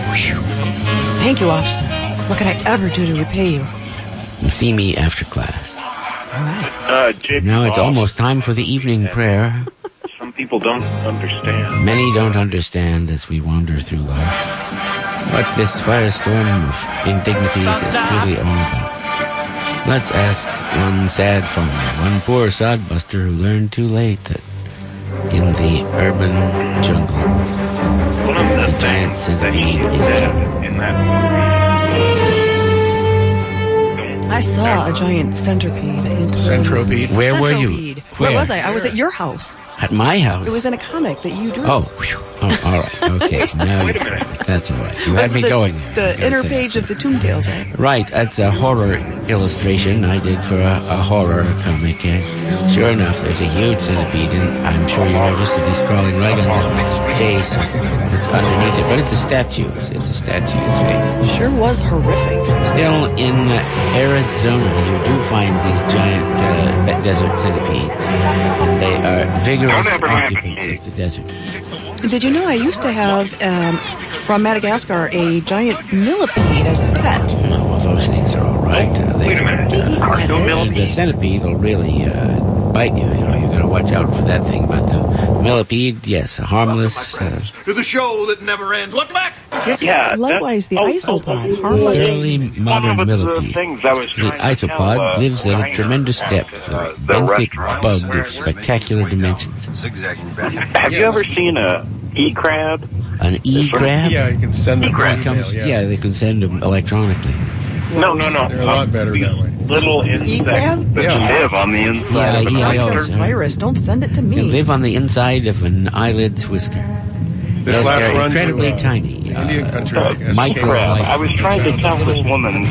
Thank you, officer. What can I ever do to repay you? See me after class. All right. Uh, J P Now it's Boss, almost time for the evening prayer. Some people don't understand. Many don't understand as we wander through life what this firestorm of indignities is really all about. Let's ask one sad farmer, one poor sodbuster who learned too late that in the urban jungle, One of the the giant things that centipede he is said king. in that I saw a giant centipede. It was- Centropede. Where were you? Centropede. Where Where? was I? I was at your house. At my house. It was in a comic that you drew. Oh, whew. Oh, all right. Okay. Now, Wait a minute. that's all right. You Was had me the, going there. I The gotta inner say. page of the Toontails, right? Right, that's a horror illustration I did for a, a horror comic. And sure enough, there's a huge centipede, and I'm sure you noticed that he's crawling right on the face. It's underneath it, but it's a statue. It's, it's a statue's face. Sure was horrific. Still, in Arizona, you do find these giant uh, desert centipedes, and they are vigorous occupants of the desert. Did you know I used to have, um, from Madagascar, a giant millipede as a pet? No, well, those things are all right. Uh, they, Wait a minute. They eat Are no lettuce. millipedes? The centipede will really uh, bite you. You know, you got to watch out for that thing. But the millipede, yes, a harmless. Uh, To the show that never ends. Look back! Yeah. Likewise, the that- oh, isopod, oh, oh, harmless to early One modern of the millipede. things I was The trying to isopod tell, uh, lives at a Reiner tremendous at, depth, uh, a the benthic restaurant. bug of spectacular dimensions. Have you ever seen a E-crab? An E-crab? Yeah, you can send them E-crab. by email, Comes, yeah. yeah, they can send them electronically. No, no, no. They're a lot better that way. Little insects E-crab? that Yeah. live on the inside Yeah, of an E I Sounds O. like a Yes, sir. virus. Don't send it to They me. live on the inside of an eyelid's whisker. This Yes, last they're run incredibly to, uh, tiny. Indian uh, country, like, as micro we came out, life. I was trying to tell this woman.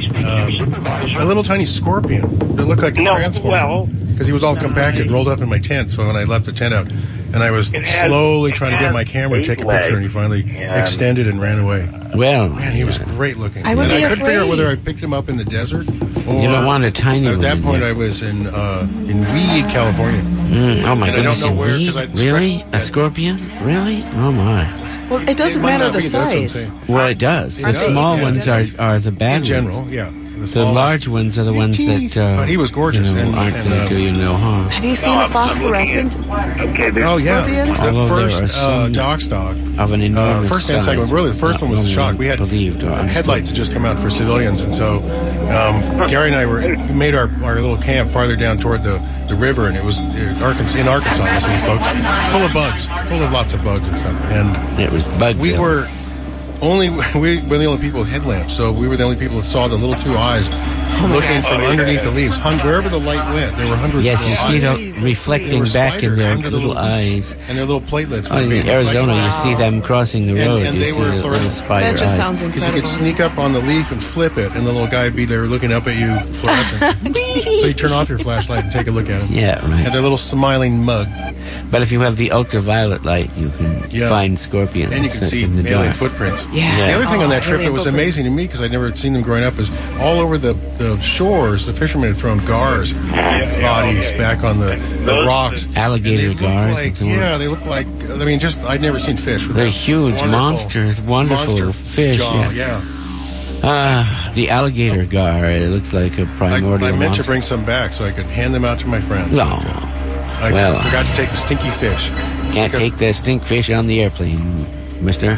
a little tiny scorpion that looked like a No, transformer. well, Because he was all compacted, rolled up in my tent. So when I left the tent out, and I was It has- slowly it trying to get has my camera to eight take a picture, and he finally legs. extended and ran away. Well, Man, he was great looking. I would and be I couldn't figure out afraid. whether I picked him up in the desert or you don't want a tiny at one. that in point there. I was in uh, in Weed, California. Mm, oh my and I goodness! don't know where, in 'cause I weed? Really? stretched- A scorpion? Really? Oh my! Well, it doesn't It might matter not the be, that's what I'm size. saying. Well, it does. The It does, small yeah. ones are are the bad In general, ones. yeah. The small- large ones are the ones that. Uh, But he was gorgeous, You know, and- aren't and, going uh, to do you no harm. Have you seen the phosphorescent? Okay, there's Oh yeah, Scorpions? the Although there first are uh, some dock stock. Of an Uh, enormous first and size. second one. Really, the first Not one was a normally shock. We had believed or uh, understood. headlights had just come out for civilians, and so um, Gary and I were we made our, our little camp farther down toward the, the river, and it was uh, Arkansas, in Arkansas, I see folks, full of bugs, full of lots of bugs and stuff. And it was bug. we were only we were the only people with headlamps, so we were the only people that saw the little two eyes looking from underneath the leaves. Hun- wherever the light went, there were hundreds Yes, of you see little them eyes. reflecting There were back in spiders their under the little leaves. eyes. And their little platelets were Oh, in being Arizona, reflected. you see them crossing the road. And, and you they see were the little fluorescent. spider That just eyes. sounds Because you incredible. could sneak up on the leaf and flip it, and the little guy would be there looking up at you fluorescent. So you turn off your flashlight and take a look at him. Yeah, right. And their little smiling mug. But if you have the ultraviolet light, you can Yeah. find scorpions And you can see in the alien dark. footprints. Yeah. The other thing Oh, on that trip that alien was footprints. amazing to me, because I'd never seen them growing up, is all over the, the shores, the fishermen had thrown gars, bodies back on the, the rocks. Alligator And they look gars like, and so on. yeah, they look like, I mean, just, I'd never seen fish with They're that huge wonderful monsters, wonderful monster fish. jaw, yeah. yeah. Ah, the alligator gar. It looks like a I, primordial I meant monster. to bring some back so I could hand them out to my friends. No. I Well, forgot to take the stinky fish. Can't Because- take the stinkfish on the airplane, mister.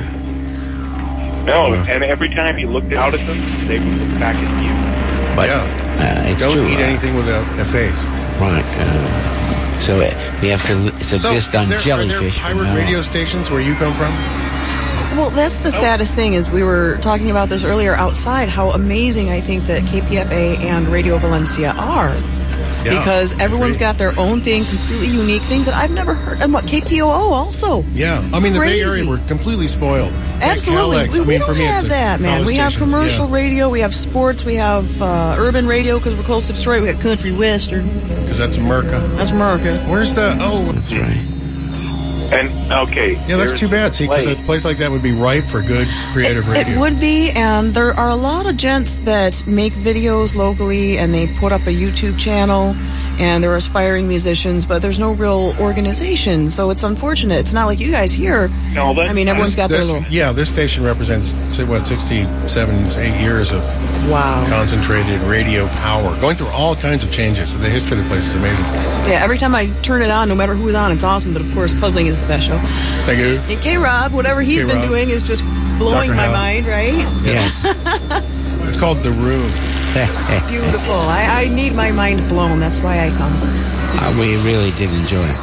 No, and every time you looked out at them, they would look back at you. But Yeah. uh, it's Don't true. eat uh, anything with a, a face. Right. Uh, so uh, we have to li- subsist so, on is there, jellyfish. Are from there now pirate on. radio stations where you come from? Well, that's the saddest thing is we were talking about this earlier outside, how amazing I think that K P F A and Radio Valencia are. Yeah, because everyone's agreed. got their own thing, completely unique things that I've never heard. And what, K P O O also? Yeah, I mean the Bay Crazy. Area we're completely spoiled. Absolutely. Like Calex, we I we mean, don't for me, have it's a that, man. college We have station, commercial yeah. radio, we have sports, we have uh, urban radio because we're close to Detroit. We have country western. Because that's America. That's America. Where's the? Oh, That's right. And okay, yeah, that's there's too bad. See, because a place- place like that would be ripe for good creative radio. It would be, and there are a lot of gents that make videos locally and they put up a YouTube channel and they're aspiring musicians, but there's no real organization, so it's unfortunate. It's not like you guys here. No, that's- I mean, everyone's got This- their little... Yeah, this station represents say, what sixty-seven, eight years of Wow. concentrated radio power, going through all kinds of changes. The history of the place is amazing. Yeah, every time I turn it on, no matter who's on, it's awesome, but of course, Puzzling is the best show. Thank you. And K-Rob, whatever he's been K-Rob. doing is just blowing Doctor my Hal. mind, right? Yes. It's called The Room. Beautiful. I, I need my mind blown. That's why I come. Uh, we really did enjoy it.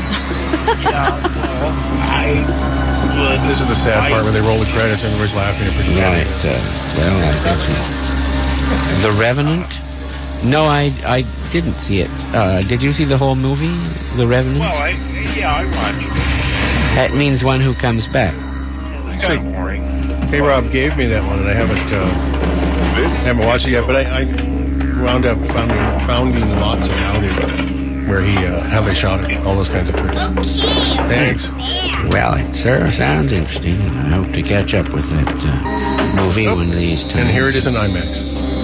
This is the sad part where they roll the credits and everybody's laughing. Everybody's Right. Uh, well, I guess we... The Revenant? No, I I didn't see it. Uh, did you see the whole movie, The Revenant? Well, I, yeah, I watched it. That means one who comes back. It's kind of boring. K-Rob gave me that one, and I haven't uh, haven't watched it yet. But I, I wound up founding, founding lots about it, where he uh, how they shot it, all those kinds of tricks. Thanks. Well, it sure sounds interesting. I hope to catch up with that uh, movie Oh, one of these times. And here it is in IMAX.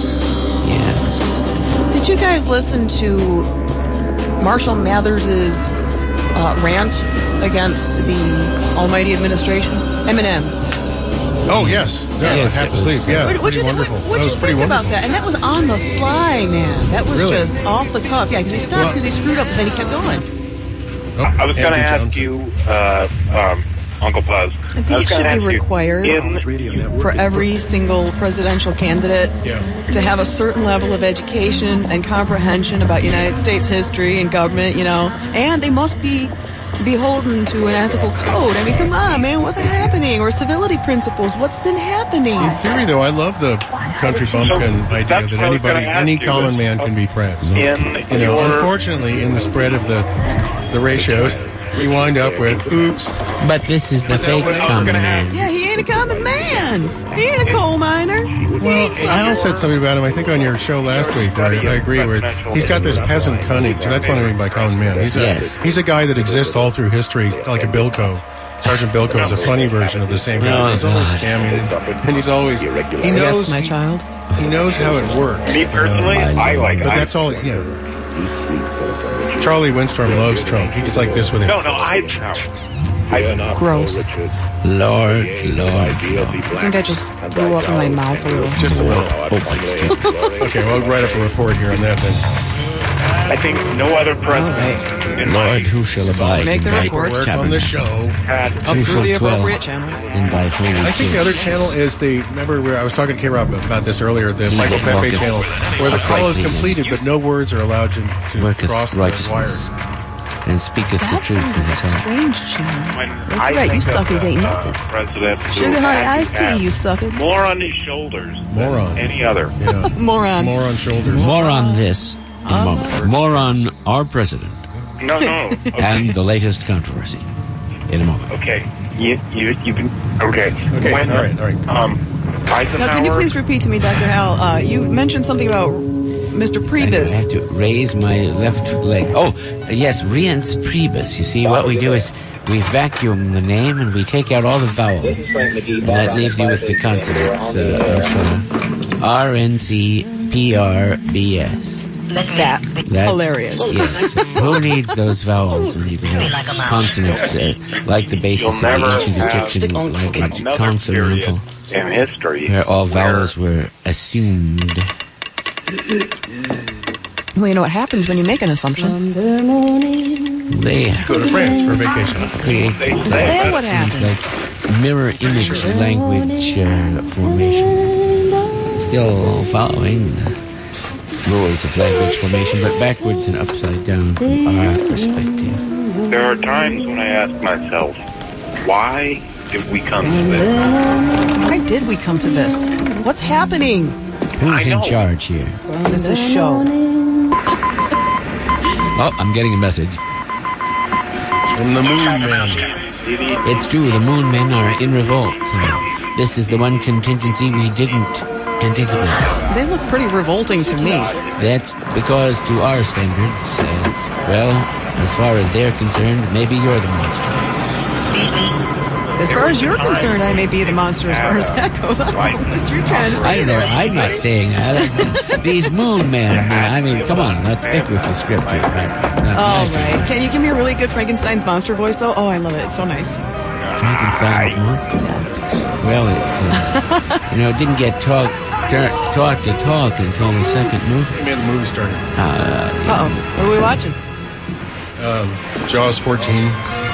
Yes. Did you guys listen to Marshall Mathers's uh, rant against the Almighty Administration? Eminem. Oh yes, yeah, Yes, half it was, asleep. Yeah, What, what'd pretty you, wonderful. what, that what'd was you pretty think wonderful. about that? And that was on the fly, man. That was Really? just off the cuff. Yeah, because he stopped Well- because he screwed up, and then he kept going. Oh, I was going to Andrew ask Johnson. you, uh, um, Uncle Puz. I think was it gonna should be ask you, required in for every single presidential candidate Yeah. to have a certain level of education and comprehension about United States history and government, you know, and they must be beholden to an ethical code. I mean, come on, man, what's happening? Or civility principles, what's been happening? In theory, though, I love the country bumpkin idea that's that what I was anybody, gonna ask any you, common is, man uh, can be pres. So, in you know, your- unfortunately, in the spread of the the ratios, we wind up with oops. But this is the fake what else we're common gonna man. Yeah, he ain't a common man. He ain't a coal miner. He Well, ain't some- Al said something about him, I think, on your show last week. Where I agree. Where he's got this peasant cunning. So that's what I mean by common man. He's a Yes. he's a guy that exists all through history, like a Bilko. Sergeant Bilko is a funny version of the same guy. Oh, he's always God. scamming, and he's always he knows Yes, my child. he knows how it works. Me you know. personally, I like But I, that's all. Yeah. Charlie Windstorm loves Trump. He gets like this with him. No, no, I no. I Gross. Lord, Lord. I think I just threw up in my mouth a little. Just a little. Oh, Okay, well, I'll write up a report here on that then. I think no other president in my Lord, who shall abide Make in the thy report. Work on the tabernacle? show. had Who Through the shall dwell appropriate channels. in thy holy I think the hill? other channel is the, remember where I was talking to K-Rob about this earlier, the Michael Pepe Worketh channel, where the call is uprightly. completed, but no words are allowed to, to Worketh cross the righteousness. wires. and speaketh the That's truth in his heart. strange tune. When That's I right, you think of suckers the, ain't uh, nothing. president who Sugar honey had iced to have tea, you suckers. more on his shoulders Moron. than any other. Yeah. Moron. More on shoulders. More on this in a moment. More on our president No, no. Okay. and the latest controversy in a moment. Okay. You, you, you can. Okay. Okay, When, all right, all right. Um, Eisenhower. Now, can you please repeat to me, Doctor Hal? Uh, you mentioned something about Mister I Priebus. have to raise my left leg. Oh, yes, Rience Priebus. You see, what we do is we vacuum the name and we take out all the vowels. And that leaves you with the consonants uh, of uh, R N C P R B S. That's, That's hilarious. Yes. Who needs those vowels when you can have consonants uh, like the basis of the ancient Egyptian language, consonantal, in history where all vowels were assumed. Well, you know what happens when you make an assumption? They Go to France for vacation. create Then what happens? like mirror image language uh, formation. Still following the rules of language formation, but backwards and upside down from our perspective. There are times when I ask myself, why did we come to this? Why did we come to this? What's happening? Who's in charge here? This is show. Oh, I'm getting a message. From the Moon Man. It's true, the Moon Men are in revolt. Uh, This is the one contingency we didn't anticipate. They look pretty revolting to me. That's because to our standards, uh, well, as far as they're concerned, maybe you're the monster. As far as you're concerned, I may be the monster as far as that goes. I don't know what you're trying to say I don't know. there. I'm not saying that. These Moon Men, uh, I mean, come on, let's stick with the script here. That's not All nice. right. Can you give me a really good Frankenstein's monster voice, though? Oh, I love it. It's so nice. Frankenstein's monster. Well, it, uh, you know, it didn't get talk, tur- taught to talk until the second movie. Man, the movie started. Uh, Uh-oh. What are we watching? Um, Jaws fourteen.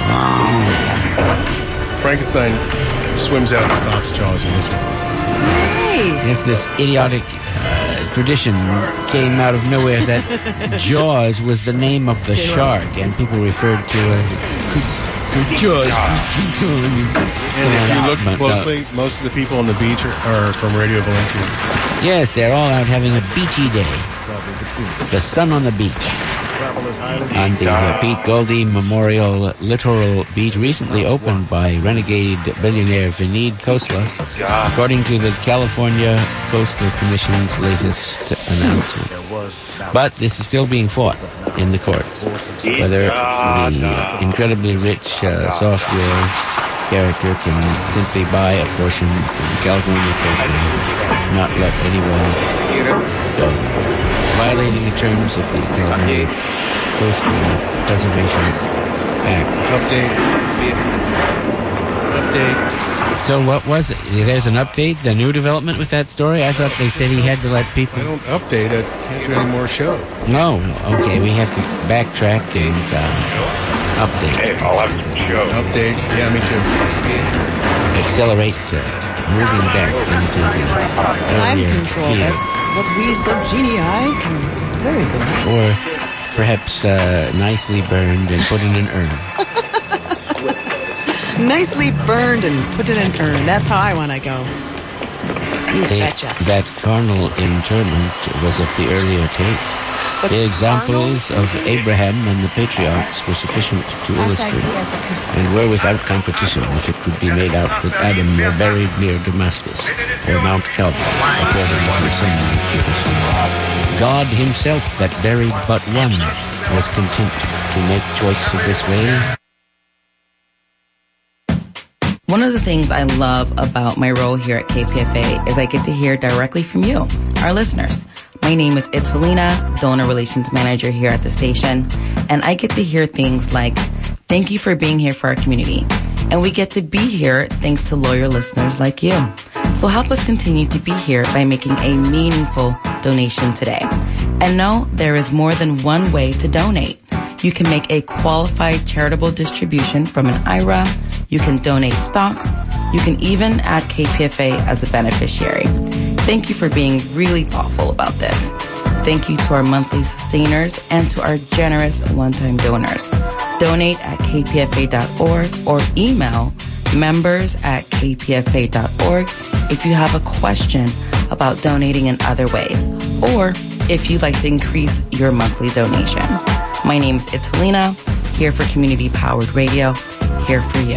Frankenstein swims out and stops Jaws in this one. Nice. Yes, this idiotic uh, tradition came out of nowhere that Jaws was the name of the shark, and people referred to uh, Jaws. And if you look closely, most of the people on the beach are, are from Radio Valencia. Yes, they're all out having a beachy day. The sun on the beach. On the uh, Pete Goldie Memorial Littoral Beach, recently opened by renegade billionaire Vinod Khosla, according to the California Coastal Commission's latest announcement. But this is still being fought in the courts, whether the incredibly rich uh, software character can simply buy a portion of the California coastline, not let anyone go, violating the terms of the California Coastal Preservation Act. Update. Update. So what was it? There's an update, the new development with that story? I thought they said he had to let people... I don't update it. Can't do any more show. No. Okay, we have to backtrack and uh, update. Hey, I'll have some show. Update. Yeah, me too. Accelerate, uh, moving back into the Time earlier control. field. That's what we subgenii can. Very good. Or perhaps uh, nicely burned and put in an urn. Nicely burned and put in an urn. That's how I want to go. You They- betcha. that carnal interment was of the earlier tape. But The examples of Abraham and the patriarchs were sufficient to illustrate, and were without competition if it could be made out that Adam were buried near Damascus or Mount Calvary, according to some tradition. God himself, that buried but one, was content to make choice of this way. One of the things I love about my role here at K P F A is I get to hear directly from you, our listeners. My name is Italina, Donor Relations Manager here at the station, and I get to hear things like, thank you for being here for our community. And we get to be here thanks to loyal listeners like you. So help us continue to be here by making a meaningful donation today. And know there is more than one way to donate. You can make a qualified charitable distribution from an I R A. You can donate stocks. You can even add K P F A as a beneficiary. Thank you for being really thoughtful about this. Thank you to our monthly sustainers and to our generous one-time donors. donate at k p f a dot org or email members at k p f a dot org if you have a question about donating in other ways, or if you'd like to increase your monthly donation. My name is Italina, here for Community Powered Radio, here for you.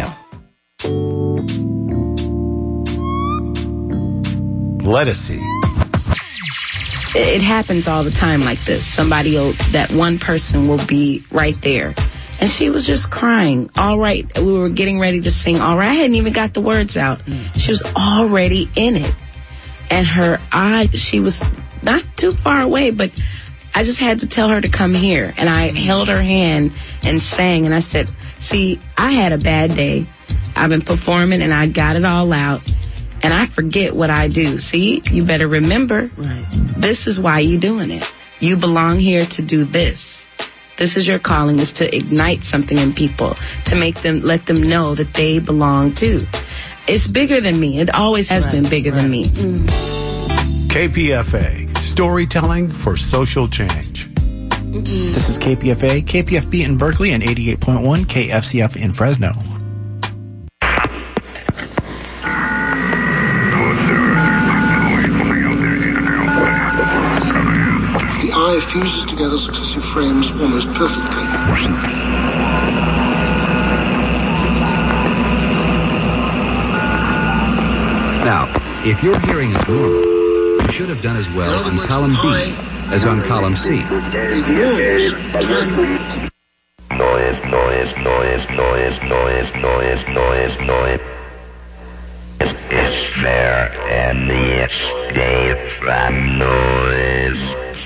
Lettucey. It happens all the time like this. Somebody, will, that one person will be right there. And she was just crying. All right, we were getting ready to sing. All right, I hadn't even got the words out. She was already in it. And her eye, she was not too far away, but I just had to tell her to come here. And I held her hand and sang. And I said, see, I had a bad day. I've been performing and I got it all out. And I forget what I do. See, you better remember, right. This is why you're doing it. You belong here to do this. This is your calling, is to ignite something in people, to make them, let them know that they belong too. It's bigger than me. It always has right, been bigger right. than me. Mm. K P F A, storytelling for social change. Mm-hmm. This is K P F A, K P F B in Berkeley and eighty-eight point one K F C F in Fresno. The eye fuses together successive frames almost perfectly. Now, if your hearing is normal, you should have done as well on column B as on column C. Noise, noise, noise, noise, noise, noise, noise, noise. Is there any escape from noise?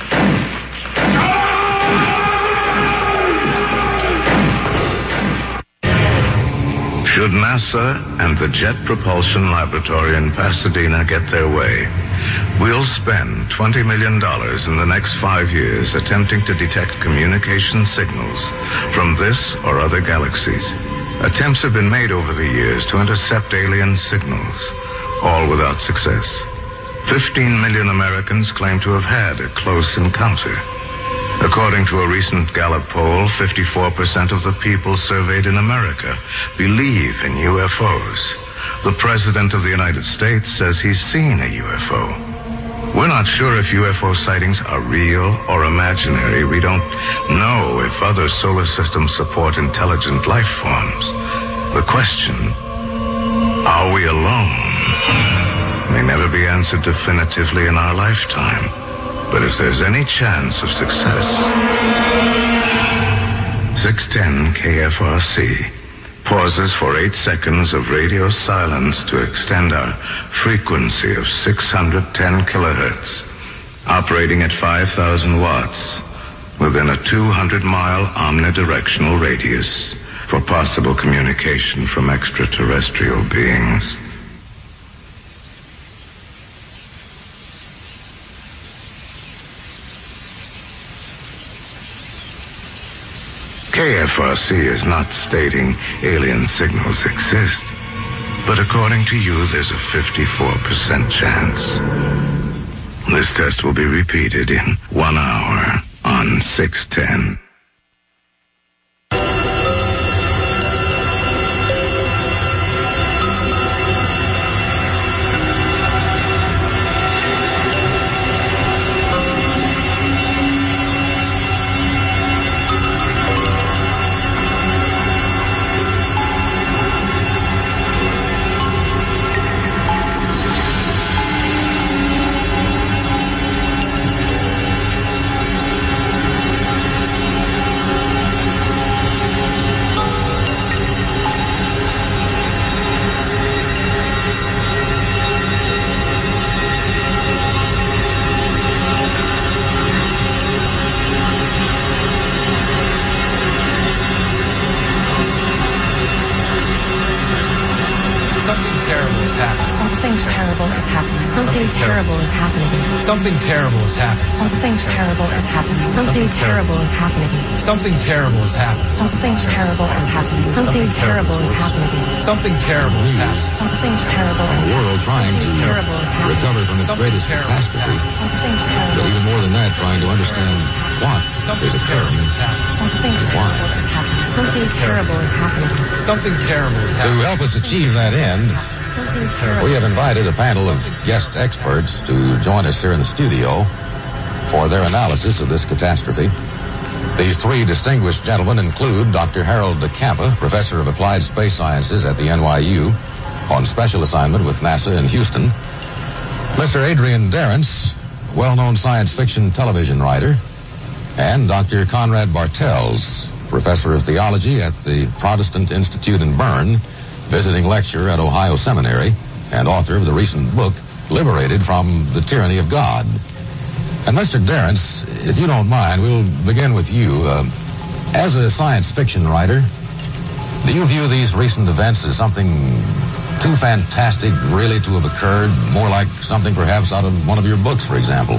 Should NASA and the Jet Propulsion Laboratory in Pasadena get their way, we'll spend twenty million dollars in the next five years attempting to detect communication signals from this or other galaxies. Attempts have been made over the years to intercept alien signals, all without success. fifteen million Americans claim to have had a close encounter. According to a recent Gallup poll, fifty-four percent of the people surveyed in America believe in U F Os. The President of the United States says he's seen a U F O. We're not sure if U F O sightings are real or imaginary. We don't know if other solar systems support intelligent life forms. The question, are we alone, may never be answered definitively in our lifetime. But if there's any chance of success, six ten K F R C pauses for eight seconds of radio silence to extend our frequency of six hundred ten kilohertz, operating at five thousand watts within a two hundred mile omnidirectional radius for possible communication from extraterrestrial beings. K F R C is not stating alien signals exist, but according to you, there's a fifty-four percent chance. This test will be repeated in one hour on six ten. is happening. Something terrible is happening. Something terrible is happening. Something terrible is happening. Something terrible is happening. Something terrible is happening. Something terrible is happening. Something terrible is happening. Something terrible is happening. Something terrible is happening. Something terrible is happening. Something terrible is happening. A world trying to recover from its greatest catastrophe, Something terrible. but even more than that, trying to understand what is occurring Something and why. terrible is happening. Something terrible is happening. Something terrible is To happening. help us achieve that end, Something terrible. we have invited a panel of guest experts to join us here in the studio for their analysis of this catastrophe. These three distinguished gentlemen include Doctor Harold DeCampa, Professor of Applied Space Sciences at the N Y U, on special assignment with NASA in Houston; Mister Adrian Derrence, well-known science fiction television writer; and Doctor Conrad Bartels, Professor of Theology at the Protestant Institute in Bern, visiting lecturer at Ohio Seminary, and author of the recent book, Liberated from the Tyranny of God. And Mister Derrence, if you don't mind, we'll begin with you. Uh, as a science fiction writer, do you view these recent events as something too fantastic really to have occurred, more like something perhaps out of one of your books, for example?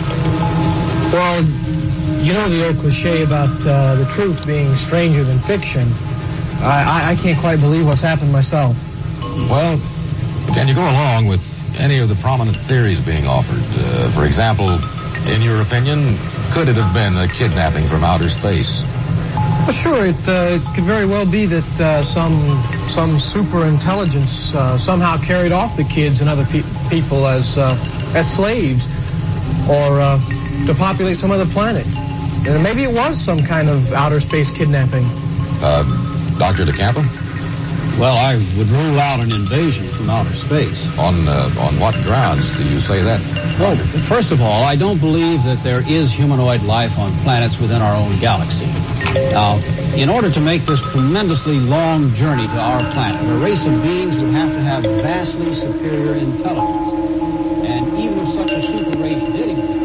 Well, you know the old cliche about uh, the truth being stranger than fiction. I, I, I can't quite believe what's happened myself. Well, can you go along with any of the prominent theories being offered? Uh, for example, in your opinion, could it have been a kidnapping from outer space? Well, sure, it, uh, it could very well be that uh, some some super intelligence uh, somehow carried off the kids and other pe- people as uh, as slaves, or uh, to populate some other planet. And maybe it was some kind of outer space kidnapping. Uh, Doctor DeCampa? Well, I would rule out an invasion from outer space. On uh, on what grounds do you say that? Well, first of all, I don't believe that there is humanoid life on planets within our own galaxy. Now, in order to make this tremendously long journey to our planet, a race of beings would have to have vastly superior intelligence. And even if such a super race did exist,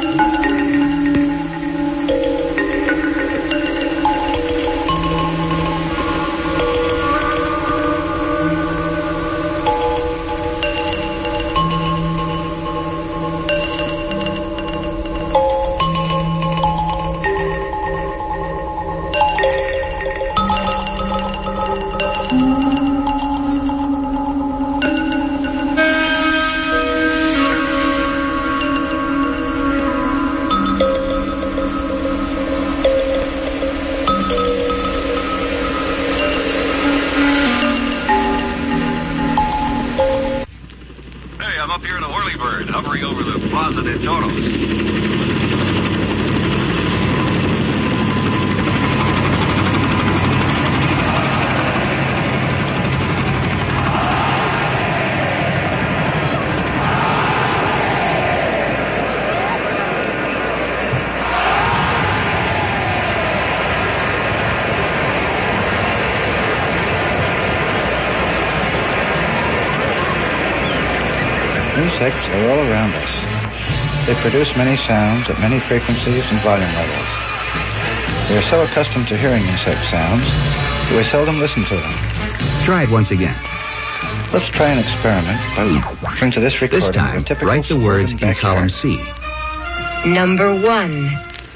Insects are all around us. They produce many sounds at many frequencies and volume levels. We are so accustomed to hearing insect sounds that we seldom listen to them. Try it once again. Let's try an experiment by referring to this recording. This time, write the words in column C. Number one.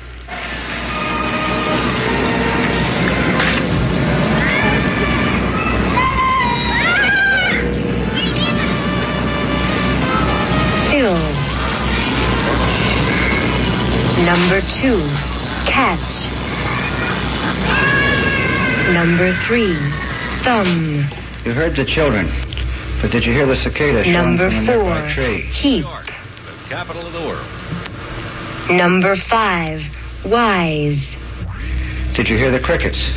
Number two, catch. Number three, thumb. You heard the children, but did you hear the cicada showing Number from a four, nearby tree? heap. The capital of the world. Number five, wise. Did you hear the crickets?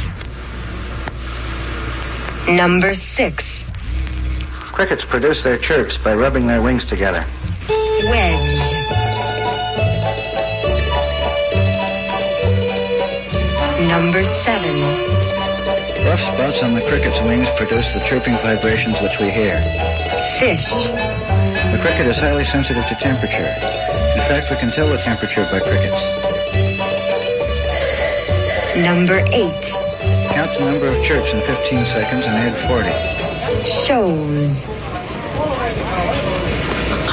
Number six, Crickets produce their chirps by rubbing their wings together. wedge. Number seven, Rough spots on the cricket's wings produce the chirping vibrations which we hear. fish. The cricket is highly sensitive to temperature. In fact, we can tell the temperature by crickets. Number eight, Count the number of chirps in fifteen seconds and add forty. shows.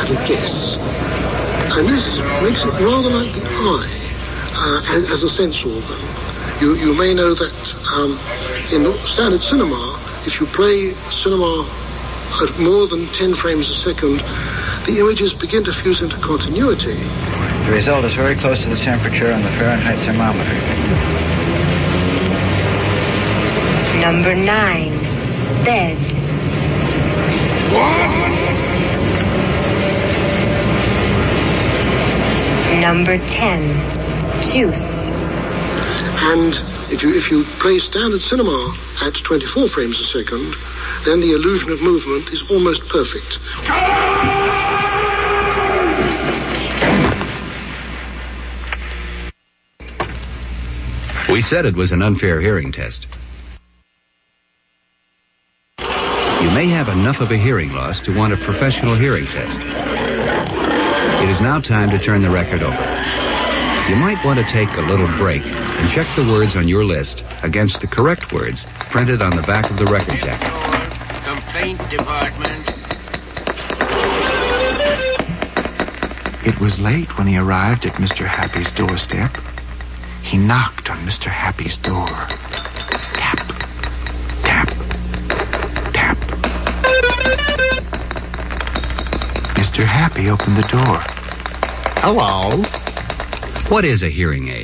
at a guess. And this makes it rather like the eye uh, as, as a sense organ. You, you may know that um, in standard cinema, if you play cinema at more than ten frames a second, the images begin to fuse into continuity. The result is very close to the temperature on the Fahrenheit thermometer. Number nine, bed. Number ten, juice. And if you if you play standard cinema at twenty-four frames a second, then the illusion of movement is almost perfect. We said it was an unfair hearing test. You may have enough of a hearing loss to want a professional hearing test. It is now time to turn the record over. You might want to take a little break and check the words on your list against the correct words printed on the back of the record jacket. Complaint department. It was late when he arrived at Mister Happy's doorstep. He knocked on Mister Happy's door. Tap, tap, tap. Mister Happy opened the door. Hello. What is a hearing aid?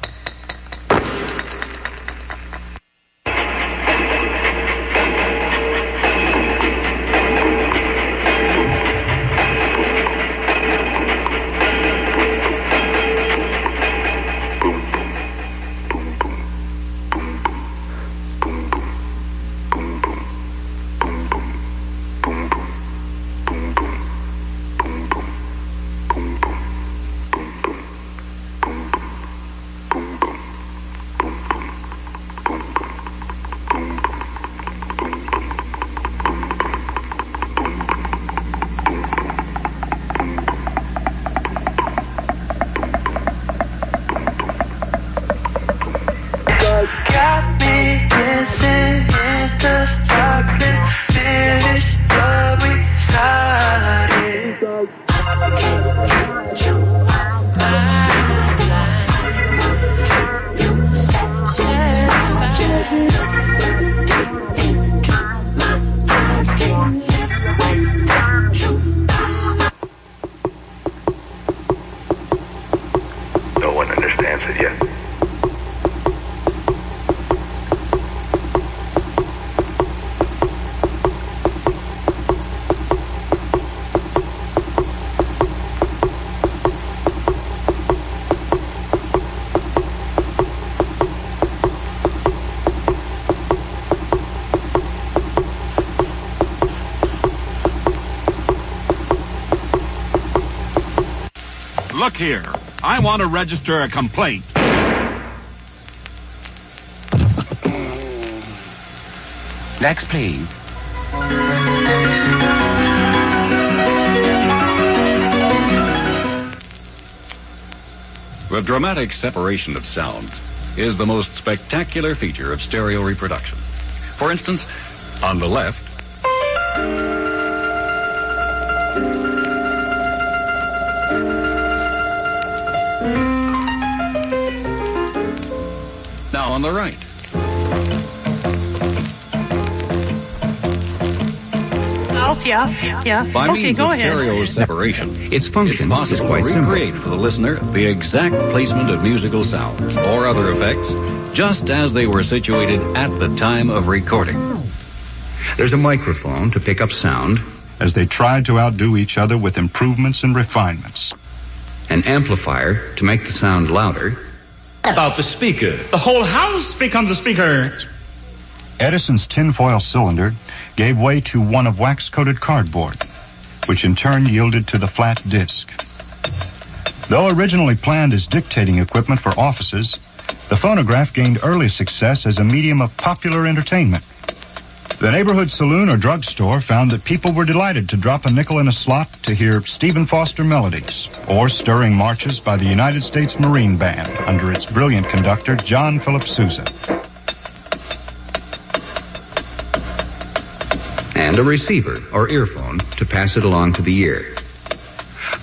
Look here, I want to register a complaint. Next, please. The dramatic separation of sounds is the most spectacular feature of stereo reproduction. For instance, on the left, now on the right. Yeah, yeah. By okay, means go of ahead. stereo separation, its function it's possible is quite to simple. recreate for the listener the exact placement of musical sounds or other effects, just as they were situated at the time of recording. There's a microphone to pick up sound, as they tried to outdo each other with improvements and refinements. an amplifier to make the sound louder, About the speaker. The whole house becomes a speaker. Edison's tinfoil cylinder gave way to one of wax-coated cardboard, which in turn yielded to the flat disc. Though originally planned as dictating equipment for offices, the phonograph gained early success as a medium of popular entertainment. The neighborhood saloon or drugstore found that people were delighted to drop a nickel in a slot to hear Stephen Foster melodies or stirring marches by the United States Marine Band under its brilliant conductor, John Philip Sousa. and a receiver or earphone to pass it along to the ear.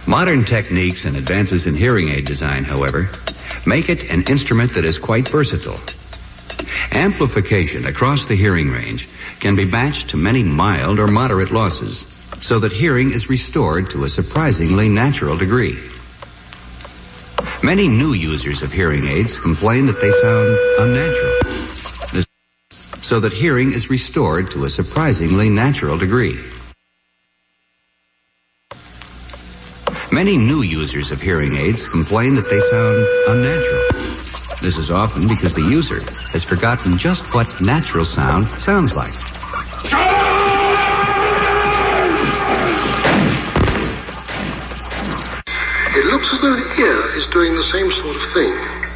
Modern techniques and advances in hearing aid design, however, make it an instrument that is quite versatile. Amplification across the hearing range can be matched to many mild or moderate losses, so that hearing is restored to a surprisingly natural degree. Many new users of hearing aids complain that they sound unnatural, this, so that hearing is restored to a surprisingly natural degree. Many new users of hearing aids complain that they sound unnatural. This is often because the user has forgotten just what natural sound sounds like. It looks as though the ear is doing the same sort of thing.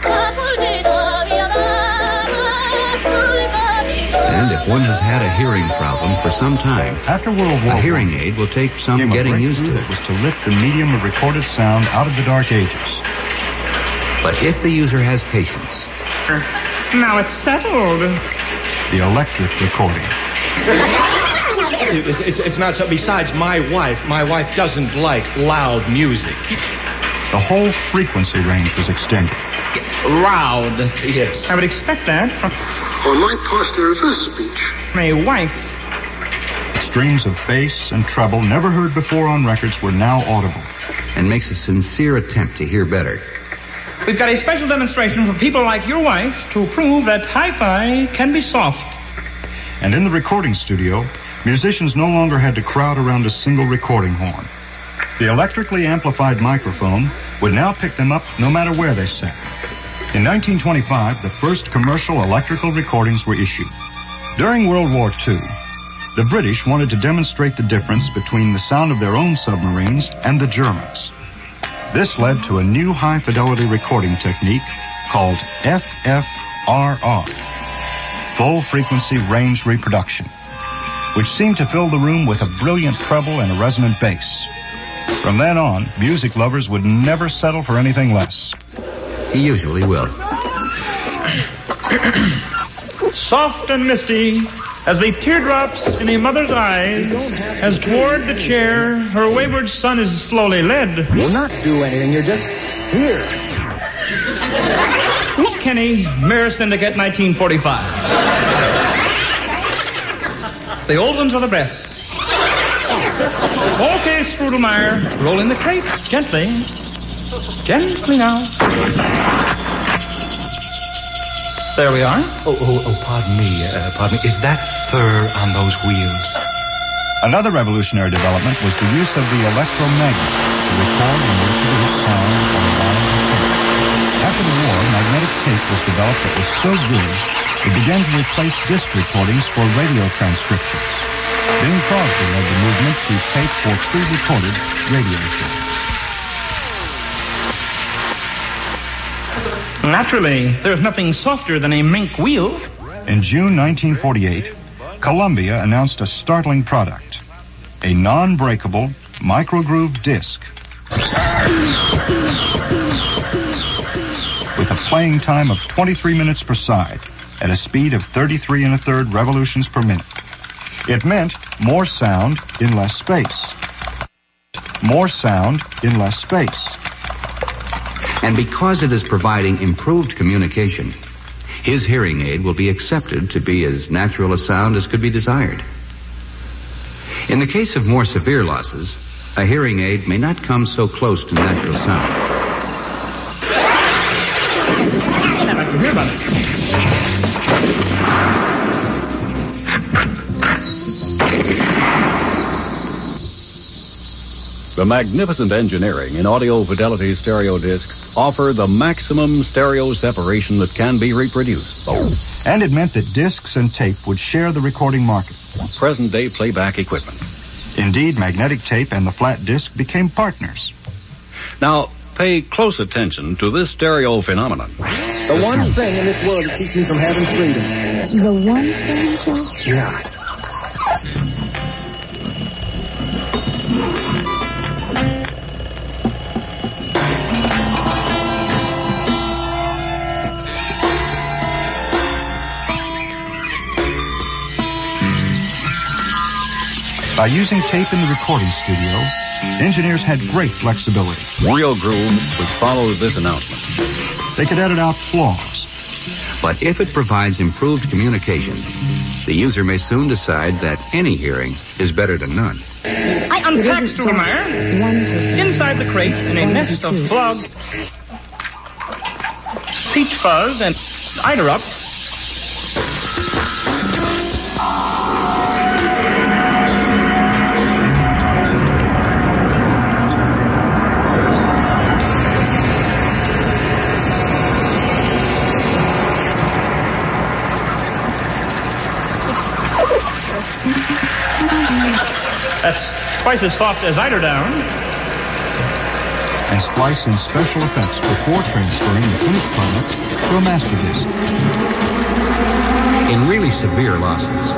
And if one has had a hearing problem for some time, after World War a hearing aid will take some getting used to. It was to lift the medium of recorded sound out of the dark ages. But if the user has patience, now it's settled. The electric recording. It's, it's, it's not so. Besides, my wife, my wife doesn't like loud music. The whole frequency range was extended. Loud. Yes. I would expect that. On my past the reverse speech. My wife. Extremes of bass and treble never heard before on records were now audible. And makes a sincere attempt to hear better. We've got a special demonstration for people like your wife to prove that hi-fi can be soft. And in the recording studio, musicians no longer had to crowd around a single recording horn. The electrically amplified microphone would now pick them up no matter where they sat. In nineteen twenty-five, the first commercial electrical recordings were issued. During World War Two, the British wanted to demonstrate the difference between the sound of their own submarines and the Germans. This led to a new high-fidelity recording technique called F F R R, Full Frequency Range Reproduction, which seemed to fill the room with a brilliant treble and a resonant bass. From then on, music lovers would never settle for anything less. He usually will. Soft and misty as the teardrops in a mother's eyes, as toward the chair her wayward son is slowly led. You'll not do anything, you're just here. Kenny, Mirror Syndicate, nineteen forty-five. The old ones are the best. Okay, Strudelmeyer, roll in the crate, gently. Gently now. There we are. Oh, oh, oh, pardon me, uh, pardon me. Is that fur on those wheels? Another revolutionary development was the use of the electromagnet to record and reproduce sound on a line of tape. After the war, magnetic tape was developed that was so good, it began to replace disc recordings for radio transcriptions. Bing Crosby led the movement to tape for pre-recorded radio shows. Naturally, there's nothing softer than a mink wheel. In June nineteen forty-eight, Columbia announced a startling product, a non-breakable microgroove disc with a playing time of twenty-three minutes per side at a speed of thirty-three and a third revolutions per minute. It meant more sound in less space. More sound in less space. And because it is providing improved communication, his hearing aid will be accepted to be as natural a sound as could be desired. In the case of more severe losses, a hearing aid may not come so close to natural sound. I'd like to hear about it. The magnificent engineering in Audio Fidelity stereo discs offer the maximum stereo separation that can be reproduced. And it meant that discs and tape would share the recording market. Present-day playback equipment. Indeed, magnetic tape and the flat disc became partners. Now, pay close attention to this stereo phenomenon. The one thing in this world that keeps me from having freedom. The one thing, Joe? Yeah. By using tape in the recording studio, engineers had great flexibility. Real Groove, which follows this announcement. They could edit out flaws. But if it provides improved communication, the user may soon decide that any hearing is better than none. I unpacked Stoudemire. Inside the crate, in a nest of flug, peach fuzz, and eiderup, that's twice as soft as eiderdown. And splice in special effects before transferring the finished product to a master disc. In really severe losses,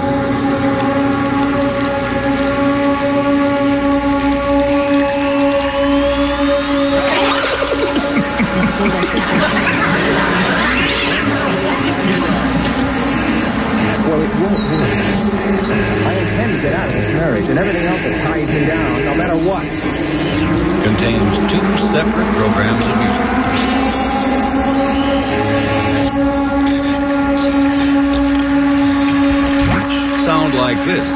Well, it won't work. I intend to get out of this marriage and everything else that ties me down, no matter what. Contains two separate programs of music. Which sound like this.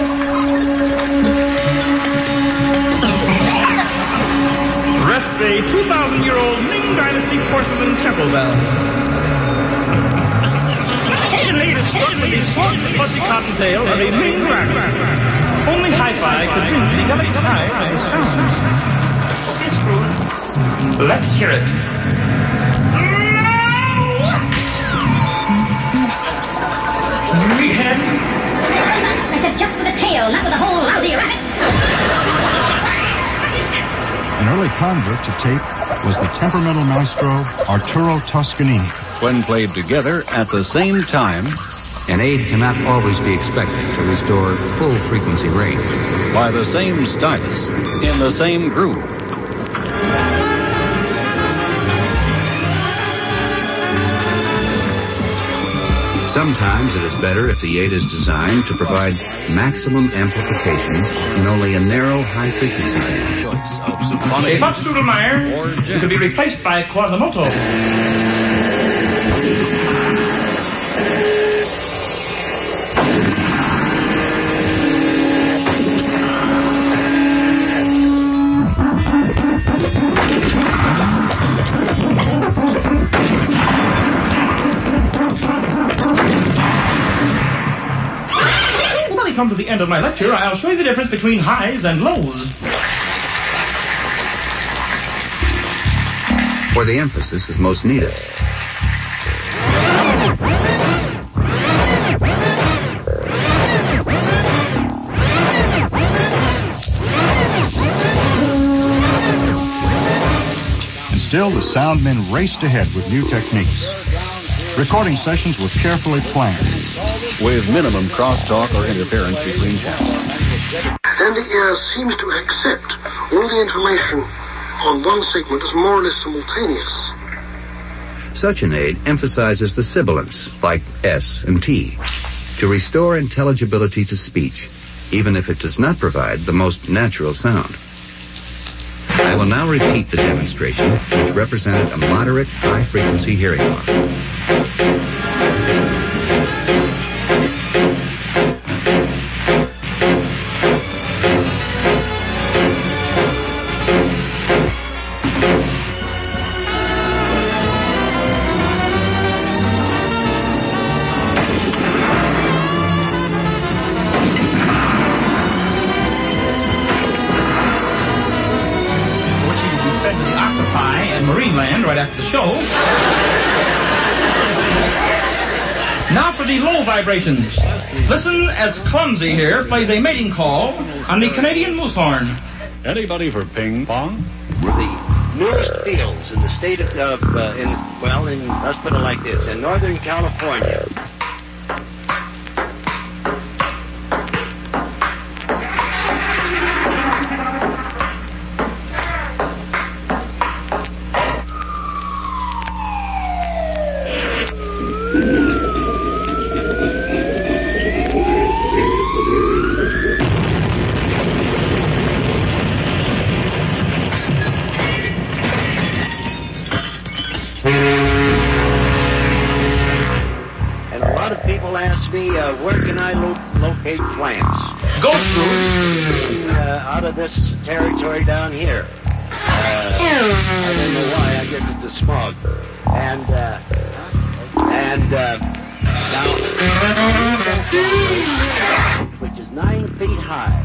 Rests a two thousand year old Ming Dynasty porcelain temple bell. Occasionally it is struck with the soft, fuzzy cottontail of a Ming rabbit. Only hi-fi could bring the delicate high of the sound. Okay, Scrooge. Let's hear it. Meathead. I said just with the tail, not with the whole lousy rabbit. An early convert to tape was the temperamental maestro Arturo Toscanini. When played together at the same time, an aid cannot always be expected to restore full frequency range. By the same stylus, in the same groove. Sometimes it is better if the aid is designed to provide maximum amplification in only a narrow high-frequency band. A Pop Stoudemire could be replaced by Quasimodo. Come to the end of my lecture, I'll show you the difference between highs and lows. Where the emphasis is most needed. And still, the soundmen raced ahead with new techniques. Recording sessions were carefully planned, with minimum crosstalk or interference between channels. And the ear seems to accept all the information on one segment as more or less simultaneous. Such an aid emphasizes the sibilants, like S and T, to restore intelligibility to speech, even if it does not provide the most natural sound. I will now repeat the demonstration, which represented a moderate high-frequency hearing loss. After the show. Now for the low vibrations. Listen as Clumsy here plays a mating call on the Canadian moose horn. Anybody for ping pong? The newest fields in the state of, uh, in, well, in, let's put it like this, in Northern California. uh, where can I lo- locate plants? Go through. Uh, out of this territory down here. Uh, I don't know why. I guess it's a smog. And, uh, and, uh, now, which is nine feet high.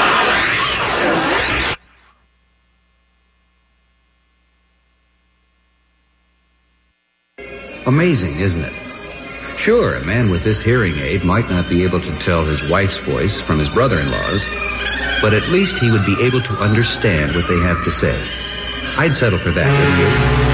Amazing, isn't it? Sure, a man with this hearing aid might not be able to tell his wife's voice from his brother-in-law's, but at least he would be able to understand what they have to say. I'd settle for that, wouldn't you?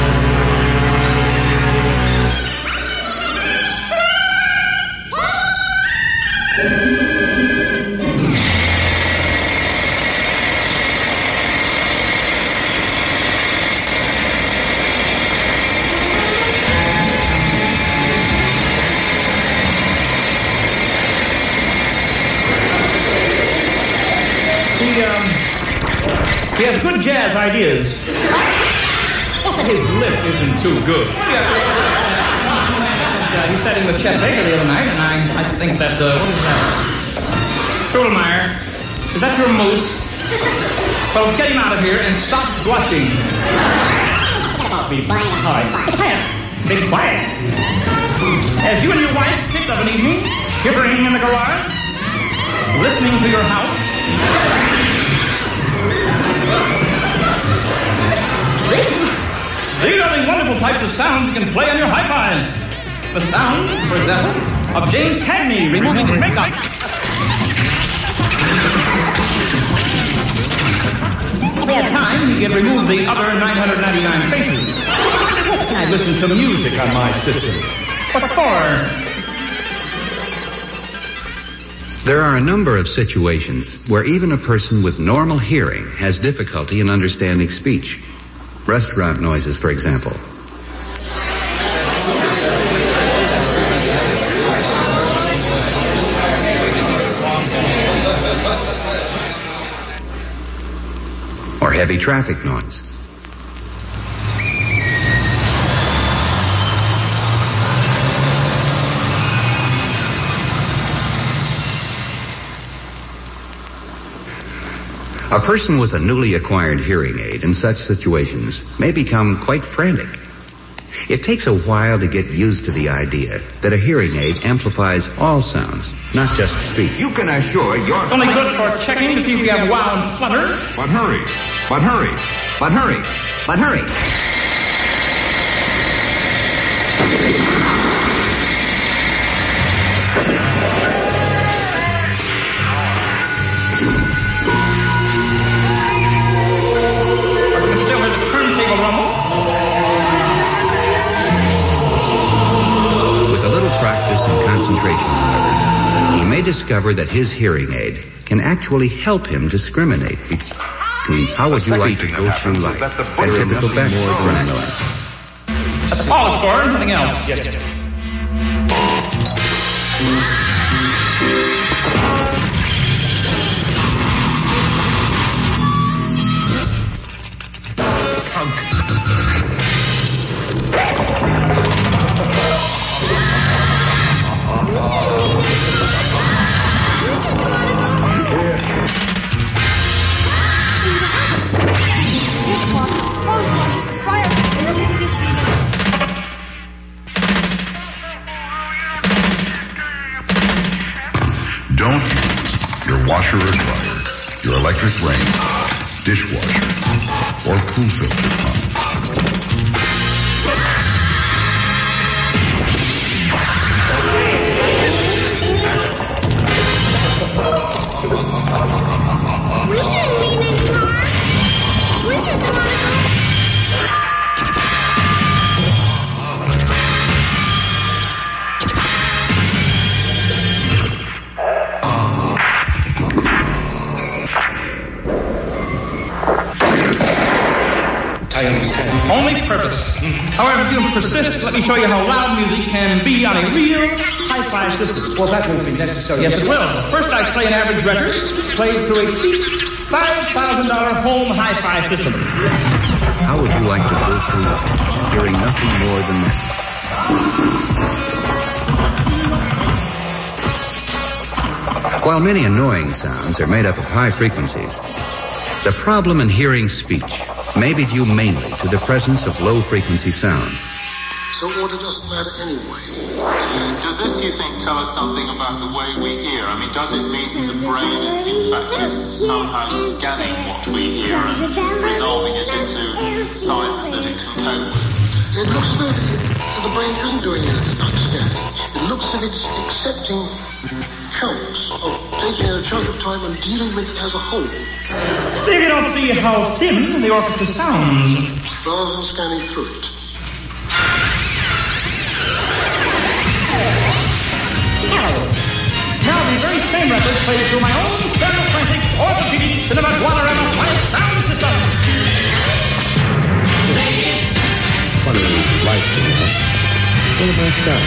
He has good jazz ideas. His lip isn't too good. Uh, he sat in with Chet Baker the other night, and I, I think that, uh, what is that? Strudelmeyer, is that your moose? Well, get him out of here and stop blushing. I'll be quiet. Quiet. Be quiet. As you and your wife sit of an evening, shivering in the garage, listening to your house, these are the wonderful types of sounds you can play on your hi-fi. The sound, for example, of James Cagney removing his makeup. If we had time, he could remove the other nine hundred ninety-nine faces. I'd listen to music on my system. What for? There are a number of situations where even a person with normal hearing has difficulty in understanding speech. Restaurant noises, for example. Or heavy traffic noise. A person with a newly acquired hearing aid in such situations may become quite frantic. It takes a while to get used to the idea that a hearing aid amplifies all sounds, not just speech. You can assure your... It's only good for checking to see if you have wow and flutter. But hurry, but hurry, but hurry, but hurry. Practice and concentration, however, he may discover that his hearing aid can actually help him discriminate between how would you like to go through life and typical background noise. That's all it's for, nothing else. Yes, yes. Don't use your washer or dryer, your electric range, dishwasher, or pool filter pump. I understand. Only purpose. However, if you persist, let me show you how loud music can be on a real hi-fi system. Well, that won't be necessary. Yes, it will. First, I play an average record, played through a cheap five thousand dollars home hi-fi system. How would you like to go through life hearing nothing more than that? While many annoying sounds are made up of high frequencies, the problem in hearing speech may be due mainly to the presence of low-frequency sounds. So order doesn't matter anyway. Does this, you think, tell us something about the way we hear? I mean, does it mean that the brain, in fact, is somehow scanning what we hear and resolving it into sizes that it can cope with? It looks as though the, the brain isn't doing anything like scanning. It looks as if it's accepting chunks of taking a chunk of time and dealing with it as a whole. You cannot see how thin the orchestra sounds. Rather than scanning through it. Now the very same record played through my own thermoplastic orthopedic cinema Guadarrama sonic sound system. Funny light, you know. What about that?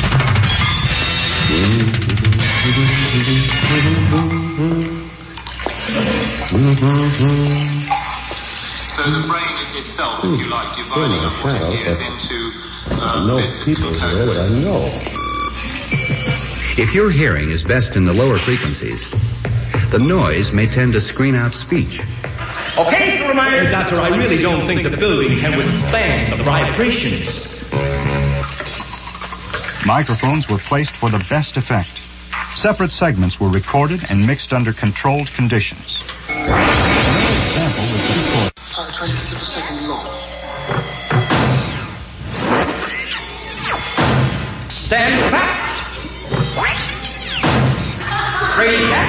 So the brain is itself, if you like, dividing up what it hears into uh, no bits people here that I know. If your hearing is best in the lower frequencies, the noise may tend to screen out speech. Okay, Mister Meyer. Uh, doctor, I really don't think the building can withstand the vibrations. Microphones were placed for the best effect. Separate segments were recorded and mixed under controlled conditions. Another example was the record. I tried to get the second long. Stand back. Straight back.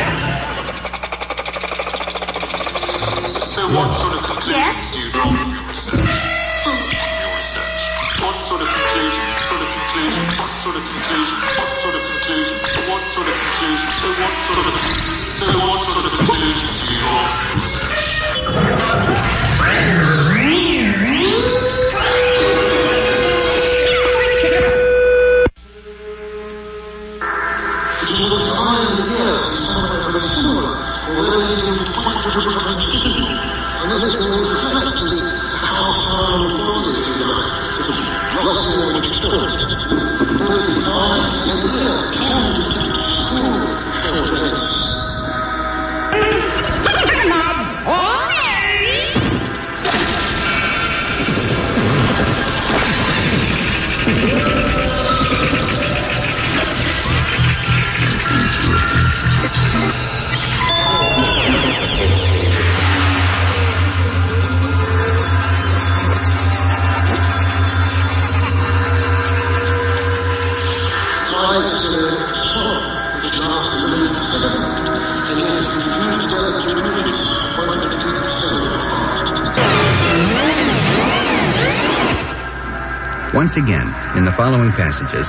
So what sort of conclusions do you draw from your research? From your research? What sort of conclusions? Sort of conclusions? What sort of conclusions? What sort of conclusions? What sort of conclusions? So what sort of so what sort of conclusions do you draw from your research? Once again, in the following passages,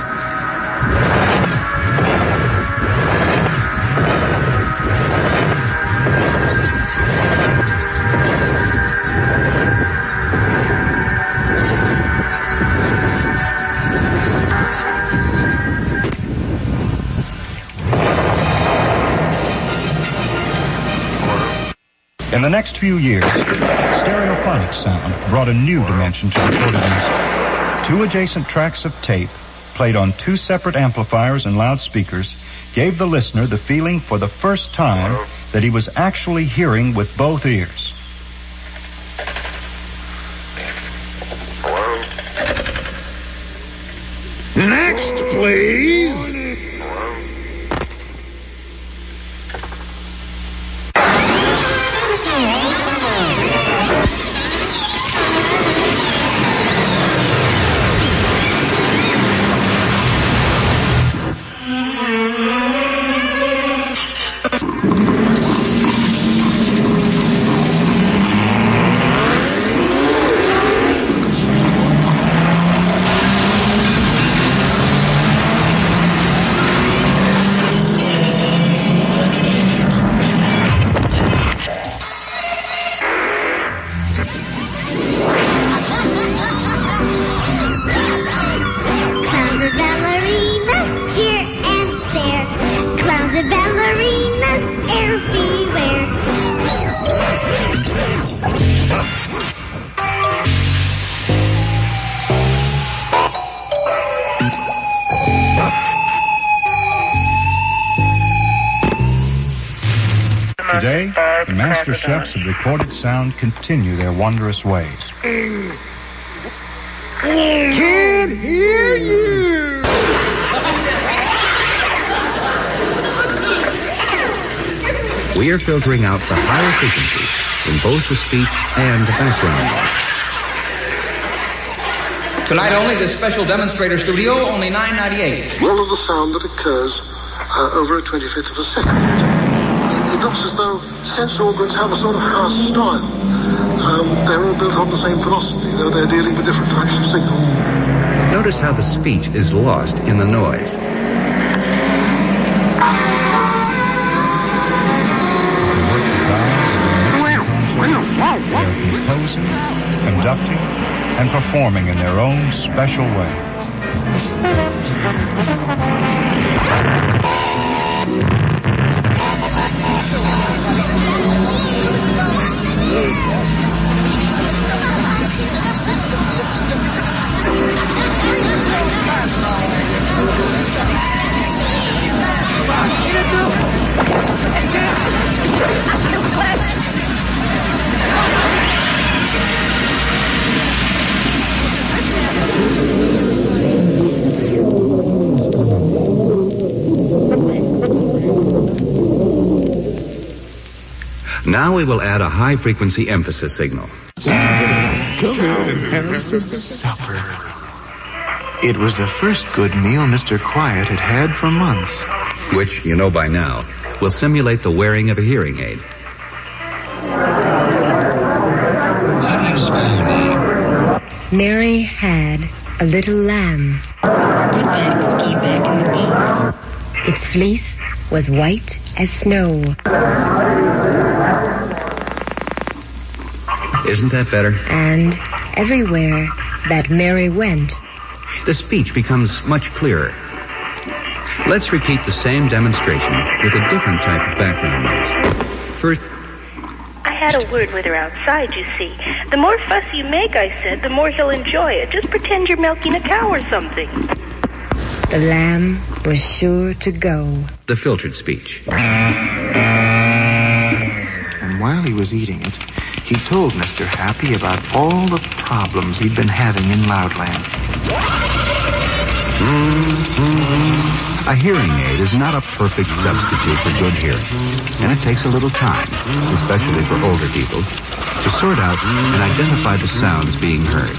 in the next few years, stereophonic sound brought a new dimension to recorded music. Two adjacent tracks of tape, played on two separate amplifiers and loudspeakers, gave the listener the feeling for the first time that he was actually hearing with both ears. Next, please. Today, the master chefs of recorded sound continue their wondrous ways. Can't hear you! We are filtering out the higher frequencies in both the speech and the background noise. Tonight only, this special demonstrator studio, only nine ninety-eight. All of the sound that occurs uh, over a twenty-fifth of a second. It looks as though sense organs have a sort of house style. Um, they're all built on the same philosophy, though they're dealing with different types of signal. Notice how the speech is lost in the noise. They are composing, conducting, and performing in their own special way. Now we will add a high-frequency emphasis signal. Supper. It was the first good meal Mister Quiet had had for months. Which, you know by now, will simulate the wearing of a hearing aid. Mary had a little lamb. Put that cookie back in the box. Its fleece was white as snow. Isn't that better? And everywhere that Mary went, the speech becomes much clearer. Let's repeat the same demonstration with a different type of background noise. First, I had a word with her outside, you see. The more fuss you make, I said, the more he'll enjoy it. Just pretend you're milking a cow or something. the lamb was sure to go. The filtered speech. And while he was eating it, he told Mister Happy about all the problems he'd been having in Loudland. A hearing aid is not a perfect substitute for good hearing, and it takes a little time, especially for older people, to sort out and identify the sounds being heard.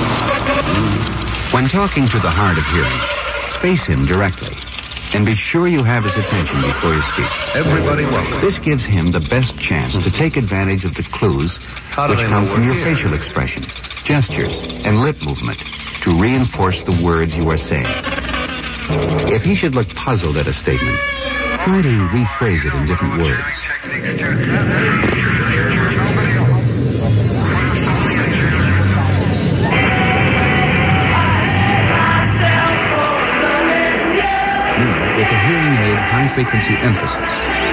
When talking to the hard of hearing, face him directly, and be sure you have his attention before you speak. Everybody welcome. This gives him the best chance to take advantage of the clues which come from your facial expression, gestures, and lip movement to reinforce the words you are saying. If he should look puzzled at a statement, try to rephrase it in different words. Now, with a hearing aid high-frequency emphasis.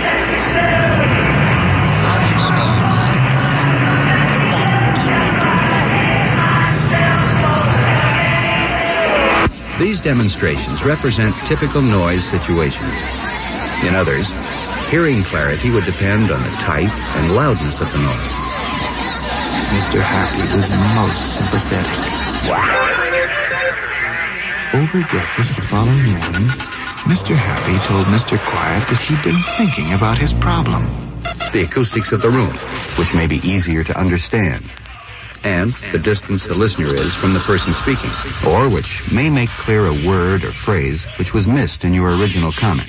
These demonstrations represent typical noise situations. In others, hearing clarity would depend on the type and loudness of the noise. Mister Happy was most sympathetic. Over breakfast the following morning, Mister Happy told Mister Quiet that he'd been thinking about his problem. The acoustics of the room, which may be easier to understand, and the distance the listener is from the person speaking, or which may make clear a word or phrase which was missed in your original comment.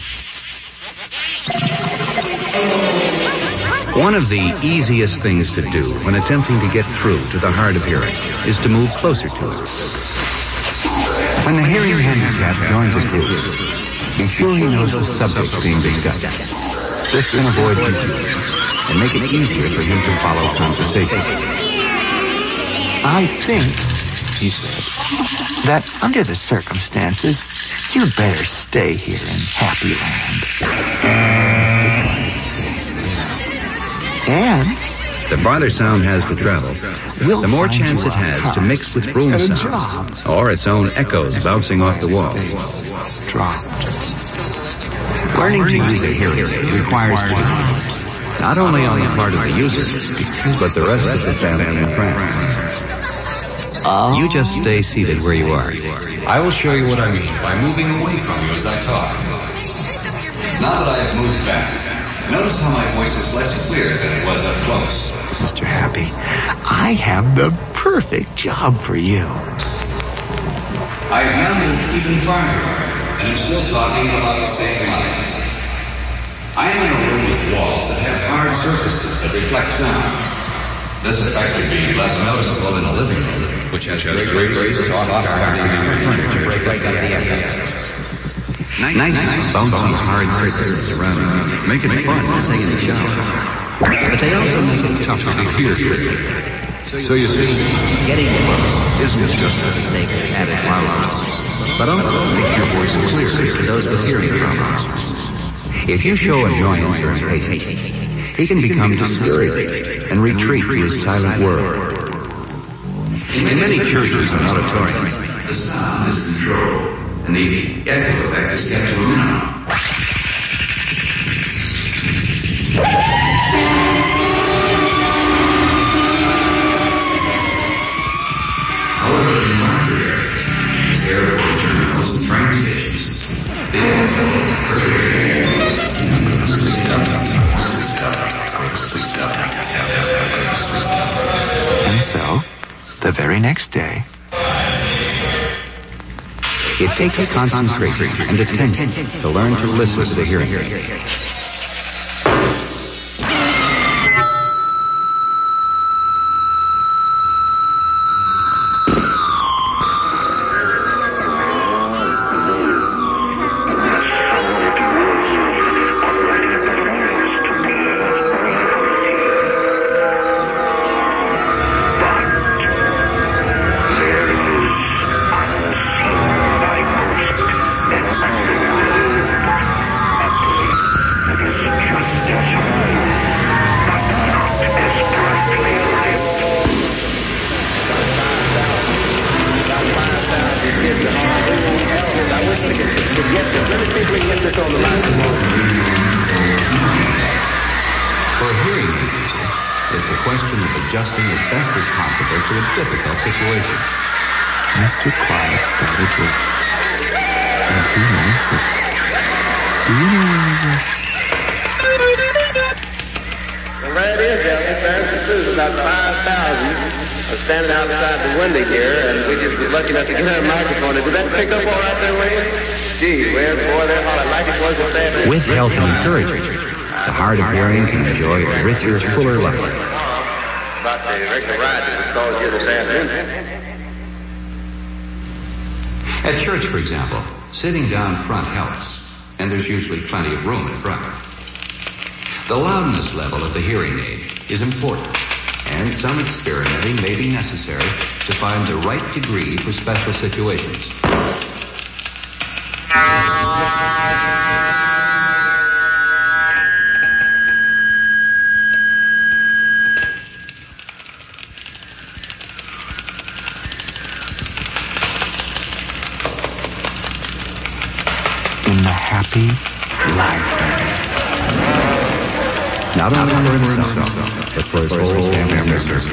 One of the easiest things to do when attempting to get through to the hard of hearing is to move closer to it. When the hearing handicap joins a group, be sure he knows the subject being discussed. This can avoid confusion and make it easier for him to follow conversation. I think, he said, that under the circumstances, you'd better stay here in Happy Land. And the farther sound has to travel, the more chance it has to mix with room sounds, or its own echoes bouncing off the walls. Learning to use a hearing aid requires practice. not only on the part of the users, but the rest of the family and friends. You just stay seated where you are. I will show you what I mean by moving away from you as I talk. Now that I have moved back, notice how my voice is less clear than it was up close. Mister Happy, I have the perfect job for you. I've now moved even farther, and I'm still talking about the same lines. I am in a room with walls that have hard surfaces that reflect sound. This effect would be less noticeable in a living room, which has great rays, soft carpeting, and furniture to break up the echo. Nice, bouncy, hard surfaces surrounding you make it fun to sing in the shower. But they also make it tough to hear clearly. So you see, getting close isn't just for the sake of added loudness, but also makes your voice clear to those with hearing problems. If you show annoyance or impatience, he can become discouraged and retreat to his silent world. In many churches and auditoriums, the sound is controlled, and the echo effect is kept to a minimum. However, in larger areas, as airport terminals and train stations, the And so, the very next day, it takes concentration and attention to learn to listen to the hearing aid. Mister Quiet started with, and he likes it. Do you know where he works? Well, there it is, Elvis. There's the truth. About five thousand are standing outside the window here, and we just was lucky enough to get our microphone. Did that pick up all right there, William? Gee, well, boy, they're hollering like it was a bad. With help and encouragement, the hard of hearing can enjoy a richer, fuller life. About the regular ride that was called here this afternoon. At church, for example, sitting down front helps, and there's usually plenty of room in front. The loudness level of the hearing aid is important, and some experimenting may be necessary to find the right degree for special situations. In the Happy Library. Not only for himself, but for his whole family members.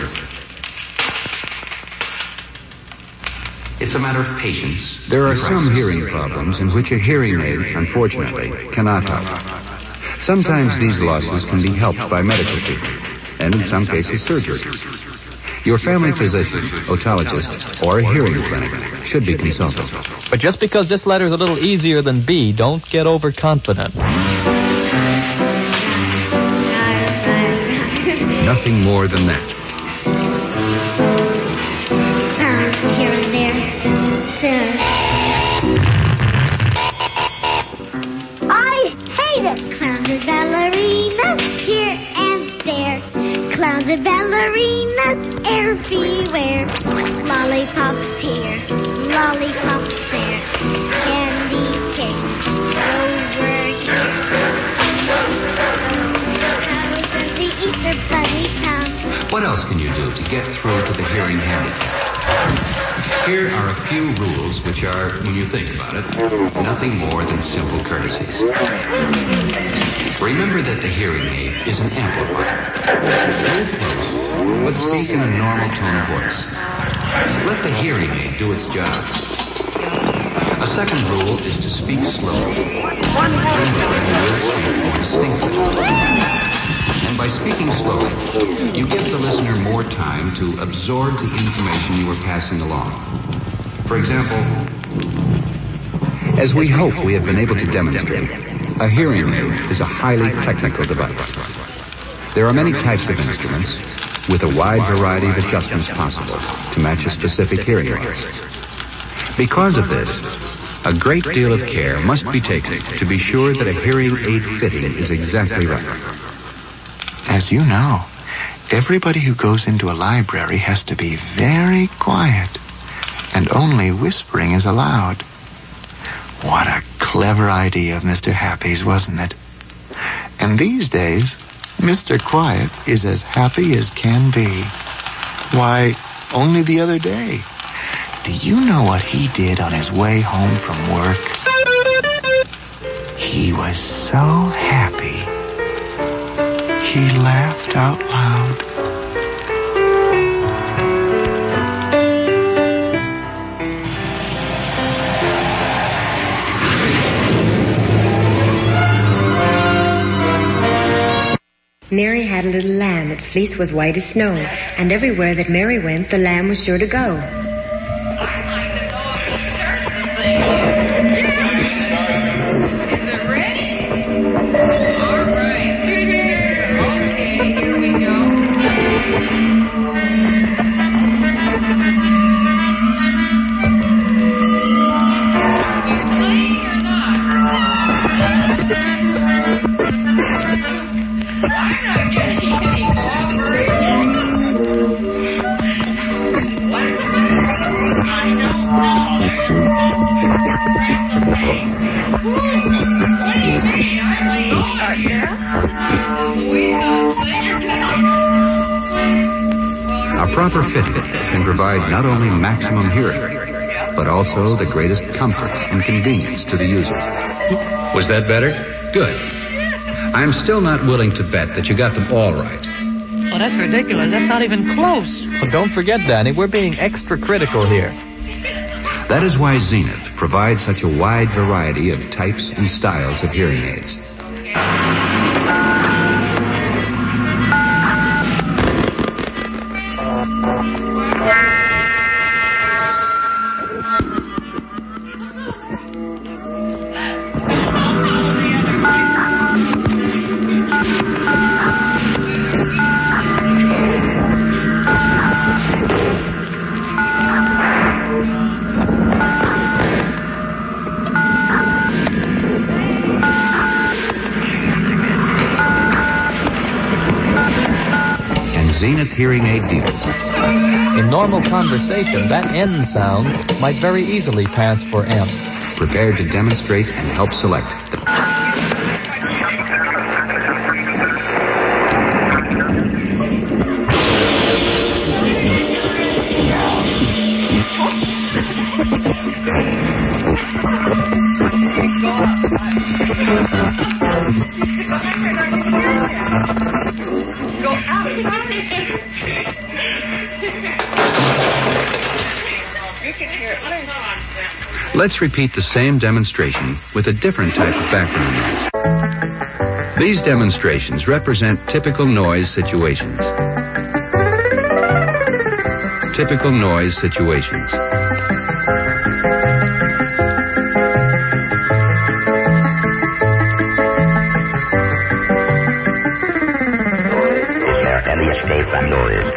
It's a matter of patience. There are some hearing problems in which a hearing aid, unfortunately, cannot help. Sometimes these losses can be helped by medical treatment, and in some cases surgery. Your family physician, otologist, or a hearing clinic should be consulted. But just because this letter is a little easier than B, don't get overconfident. Nothing more than that. Here and there. I hate it. Clowns and ballerinas here and there. Clowns and ballerinas everywhere. Lollipops here, lollipops there. Candy canes over here. The Easter Bunny town. What else can you do to get through to the hearing handicap? Here are a few rules which are, when you think about it, nothing more than simple courtesies. Remember that the hearing aid is an amplifier. Move close, but speak in a normal tone of voice. Let the hearing aid do its job. A second rule is to speak slowly. Remember, you will speak more distinctly. And by speaking slowly, you give the listener more time to absorb the information you are passing along. For example, as we hope we have been able to demonstrate, a hearing aid is a highly technical device. There are many types of instruments with a wide variety of adjustments possible to match a specific hearing loss. Because of this, a great deal of care must be taken to be sure that a hearing aid fitting is exactly right. As you know, everybody who goes into a library has to be very quiet, and only whispering is allowed. What a clever idea of Mister Happy's, wasn't it? And these days, Mister Quiet is as happy as can be. Why, only the other day, do you know what he did on his way home from work? He was so happy. He laughed out loud. Mary had a little lamb. Its fleece was white as snow, and everywhere that Mary went, the lamb was sure to go. Proper fitting can provide not only maximum hearing, but also the greatest comfort and convenience to the user. Was that better? Good. I'm still not willing to bet that you got them all right. Well, that's ridiculous. That's not even close. Well, don't forget, Danny, we're being extra critical here. That is why Zenith provides such a wide variety of types and styles of hearing aids. Zenith hearing aid deals. In normal conversation, that N sound might very easily pass for M. Prepared to demonstrate and help select the Let's repeat the same demonstration with a different type of background noise. These demonstrations represent typical noise situations. Typical noise situations. Is there any escape from noise?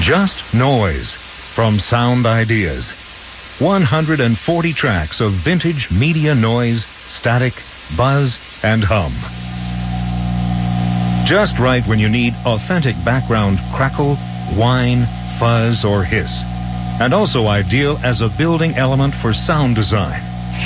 Just Noise from Sound Ideas. one hundred forty tracks of vintage media noise, static, buzz, and hum. Just right when you need authentic background crackle, whine, fuzz, or hiss. And also ideal as a building element for sound design.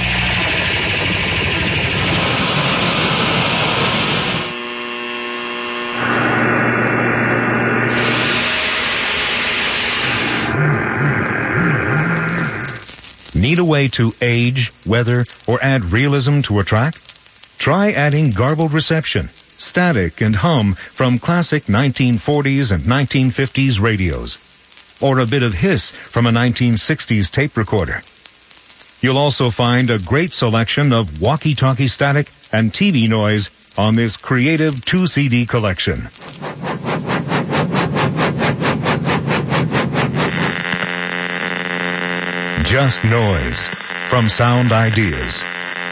Need a way to age, weather, or add realism to a track? Try adding garbled reception, static, and hum from classic nineteen forties and nineteen fifties radios, or a bit of hiss from a nineteen sixties tape recorder. You'll also find a great selection of walkie-talkie static and T V noise on this creative two C D collection. Just Noise from Sound Ideas.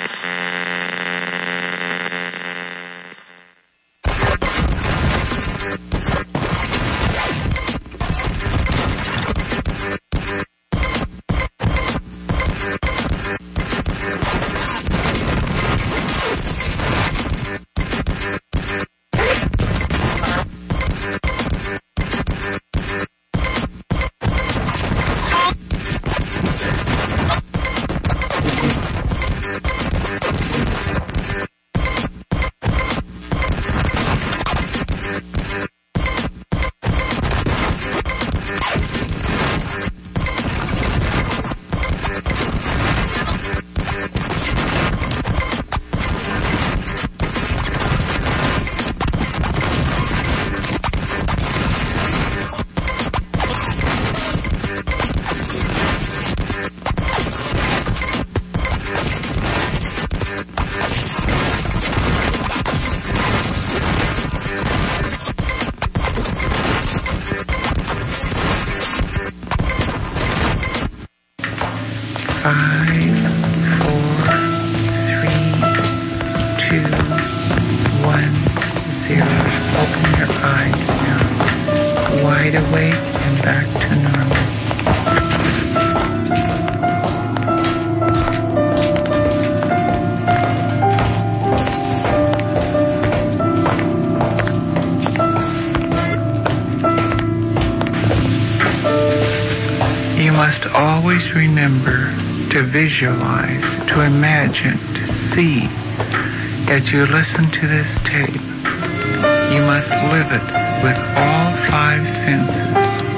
Visualize, to imagine, to see. As you listen to this tape, you must live it with all five senses.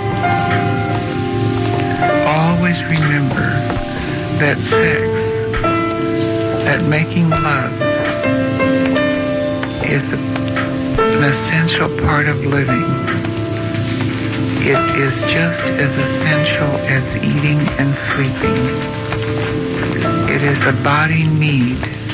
Always remember that sex, that making love, is an essential part of living. It is just as essential as eating and sleeping. It is a body need.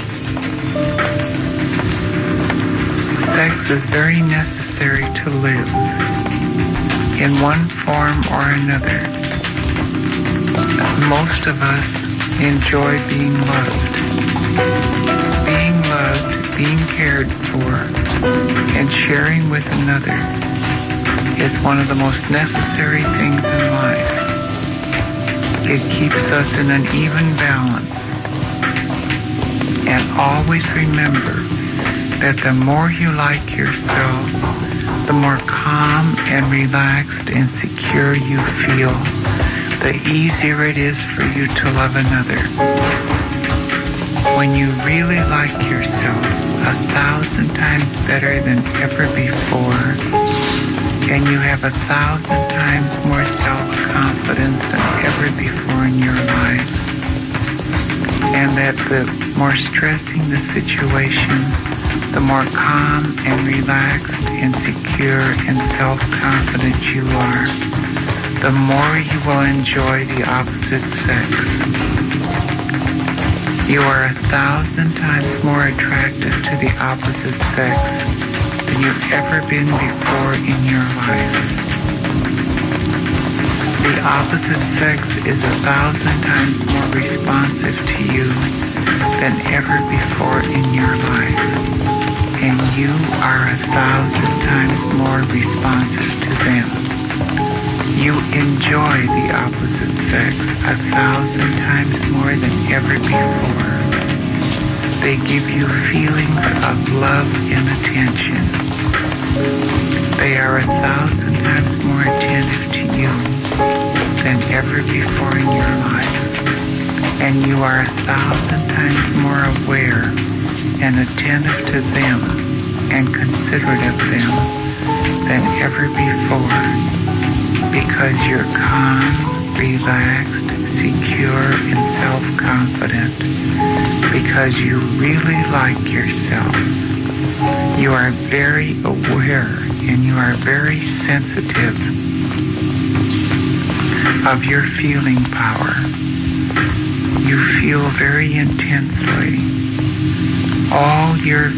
Sex is very necessary to live, in one form or another. Most of us enjoy being loved. Being loved, being cared for, and sharing with another is one of the most necessary things in life. It keeps us in an even balance. And always remember that the more you like yourself, the more calm and relaxed and secure you feel, the easier it is for you to love another. When you really like yourself a thousand times better than ever before, and you have a thousand times more self-confidence than ever before in your life, and that the more stressing the situation, the more calm and relaxed and secure and self-confident you are, the more you will enjoy the opposite sex. You are a thousand times more attracted to the opposite sex than you've ever been before in your life. The opposite sex is a thousand times more responsive to you than ever before in your life. And you are a thousand times more responsive to them. You enjoy the opposite sex a thousand times more than ever before. They give you feelings of love and attention. They are a thousand times more attentive to you than ever before in your life. And you are a thousand times more aware and attentive to them and considerate of them than ever before, because you're calm, relaxed, secure, and self-confident, because you really like yourself. You are very aware and you are very sensitive of your feeling power. You feel very intensely. All your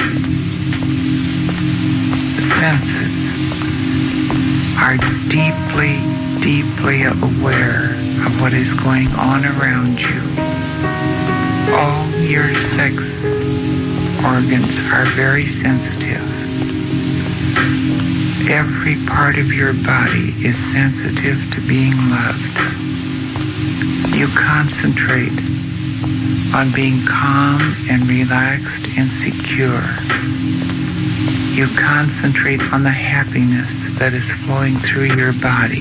senses are deeply, deeply aware of what is going on around you. All your sex organs are very sensitive. Every part of your body is sensitive to being loved. You concentrate on being calm and relaxed and secure. You concentrate on the happiness that is flowing through your body.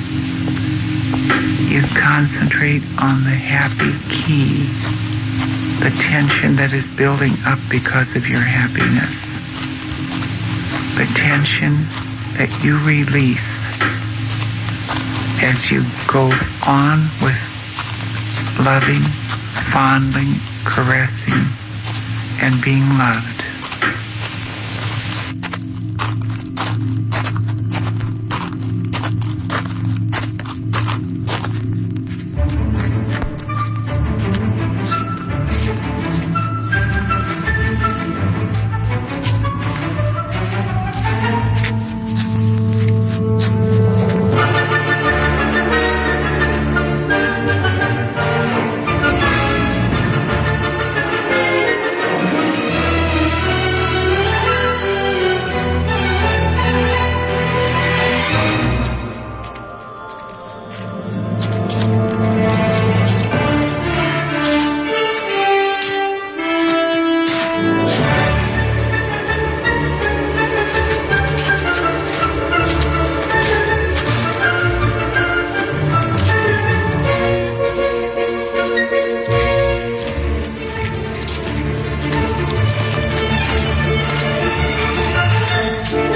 You concentrate on the happy key, the tension that is building up because of your happiness. The tension that you release as you go on with loving, fondling, caressing, and being loved.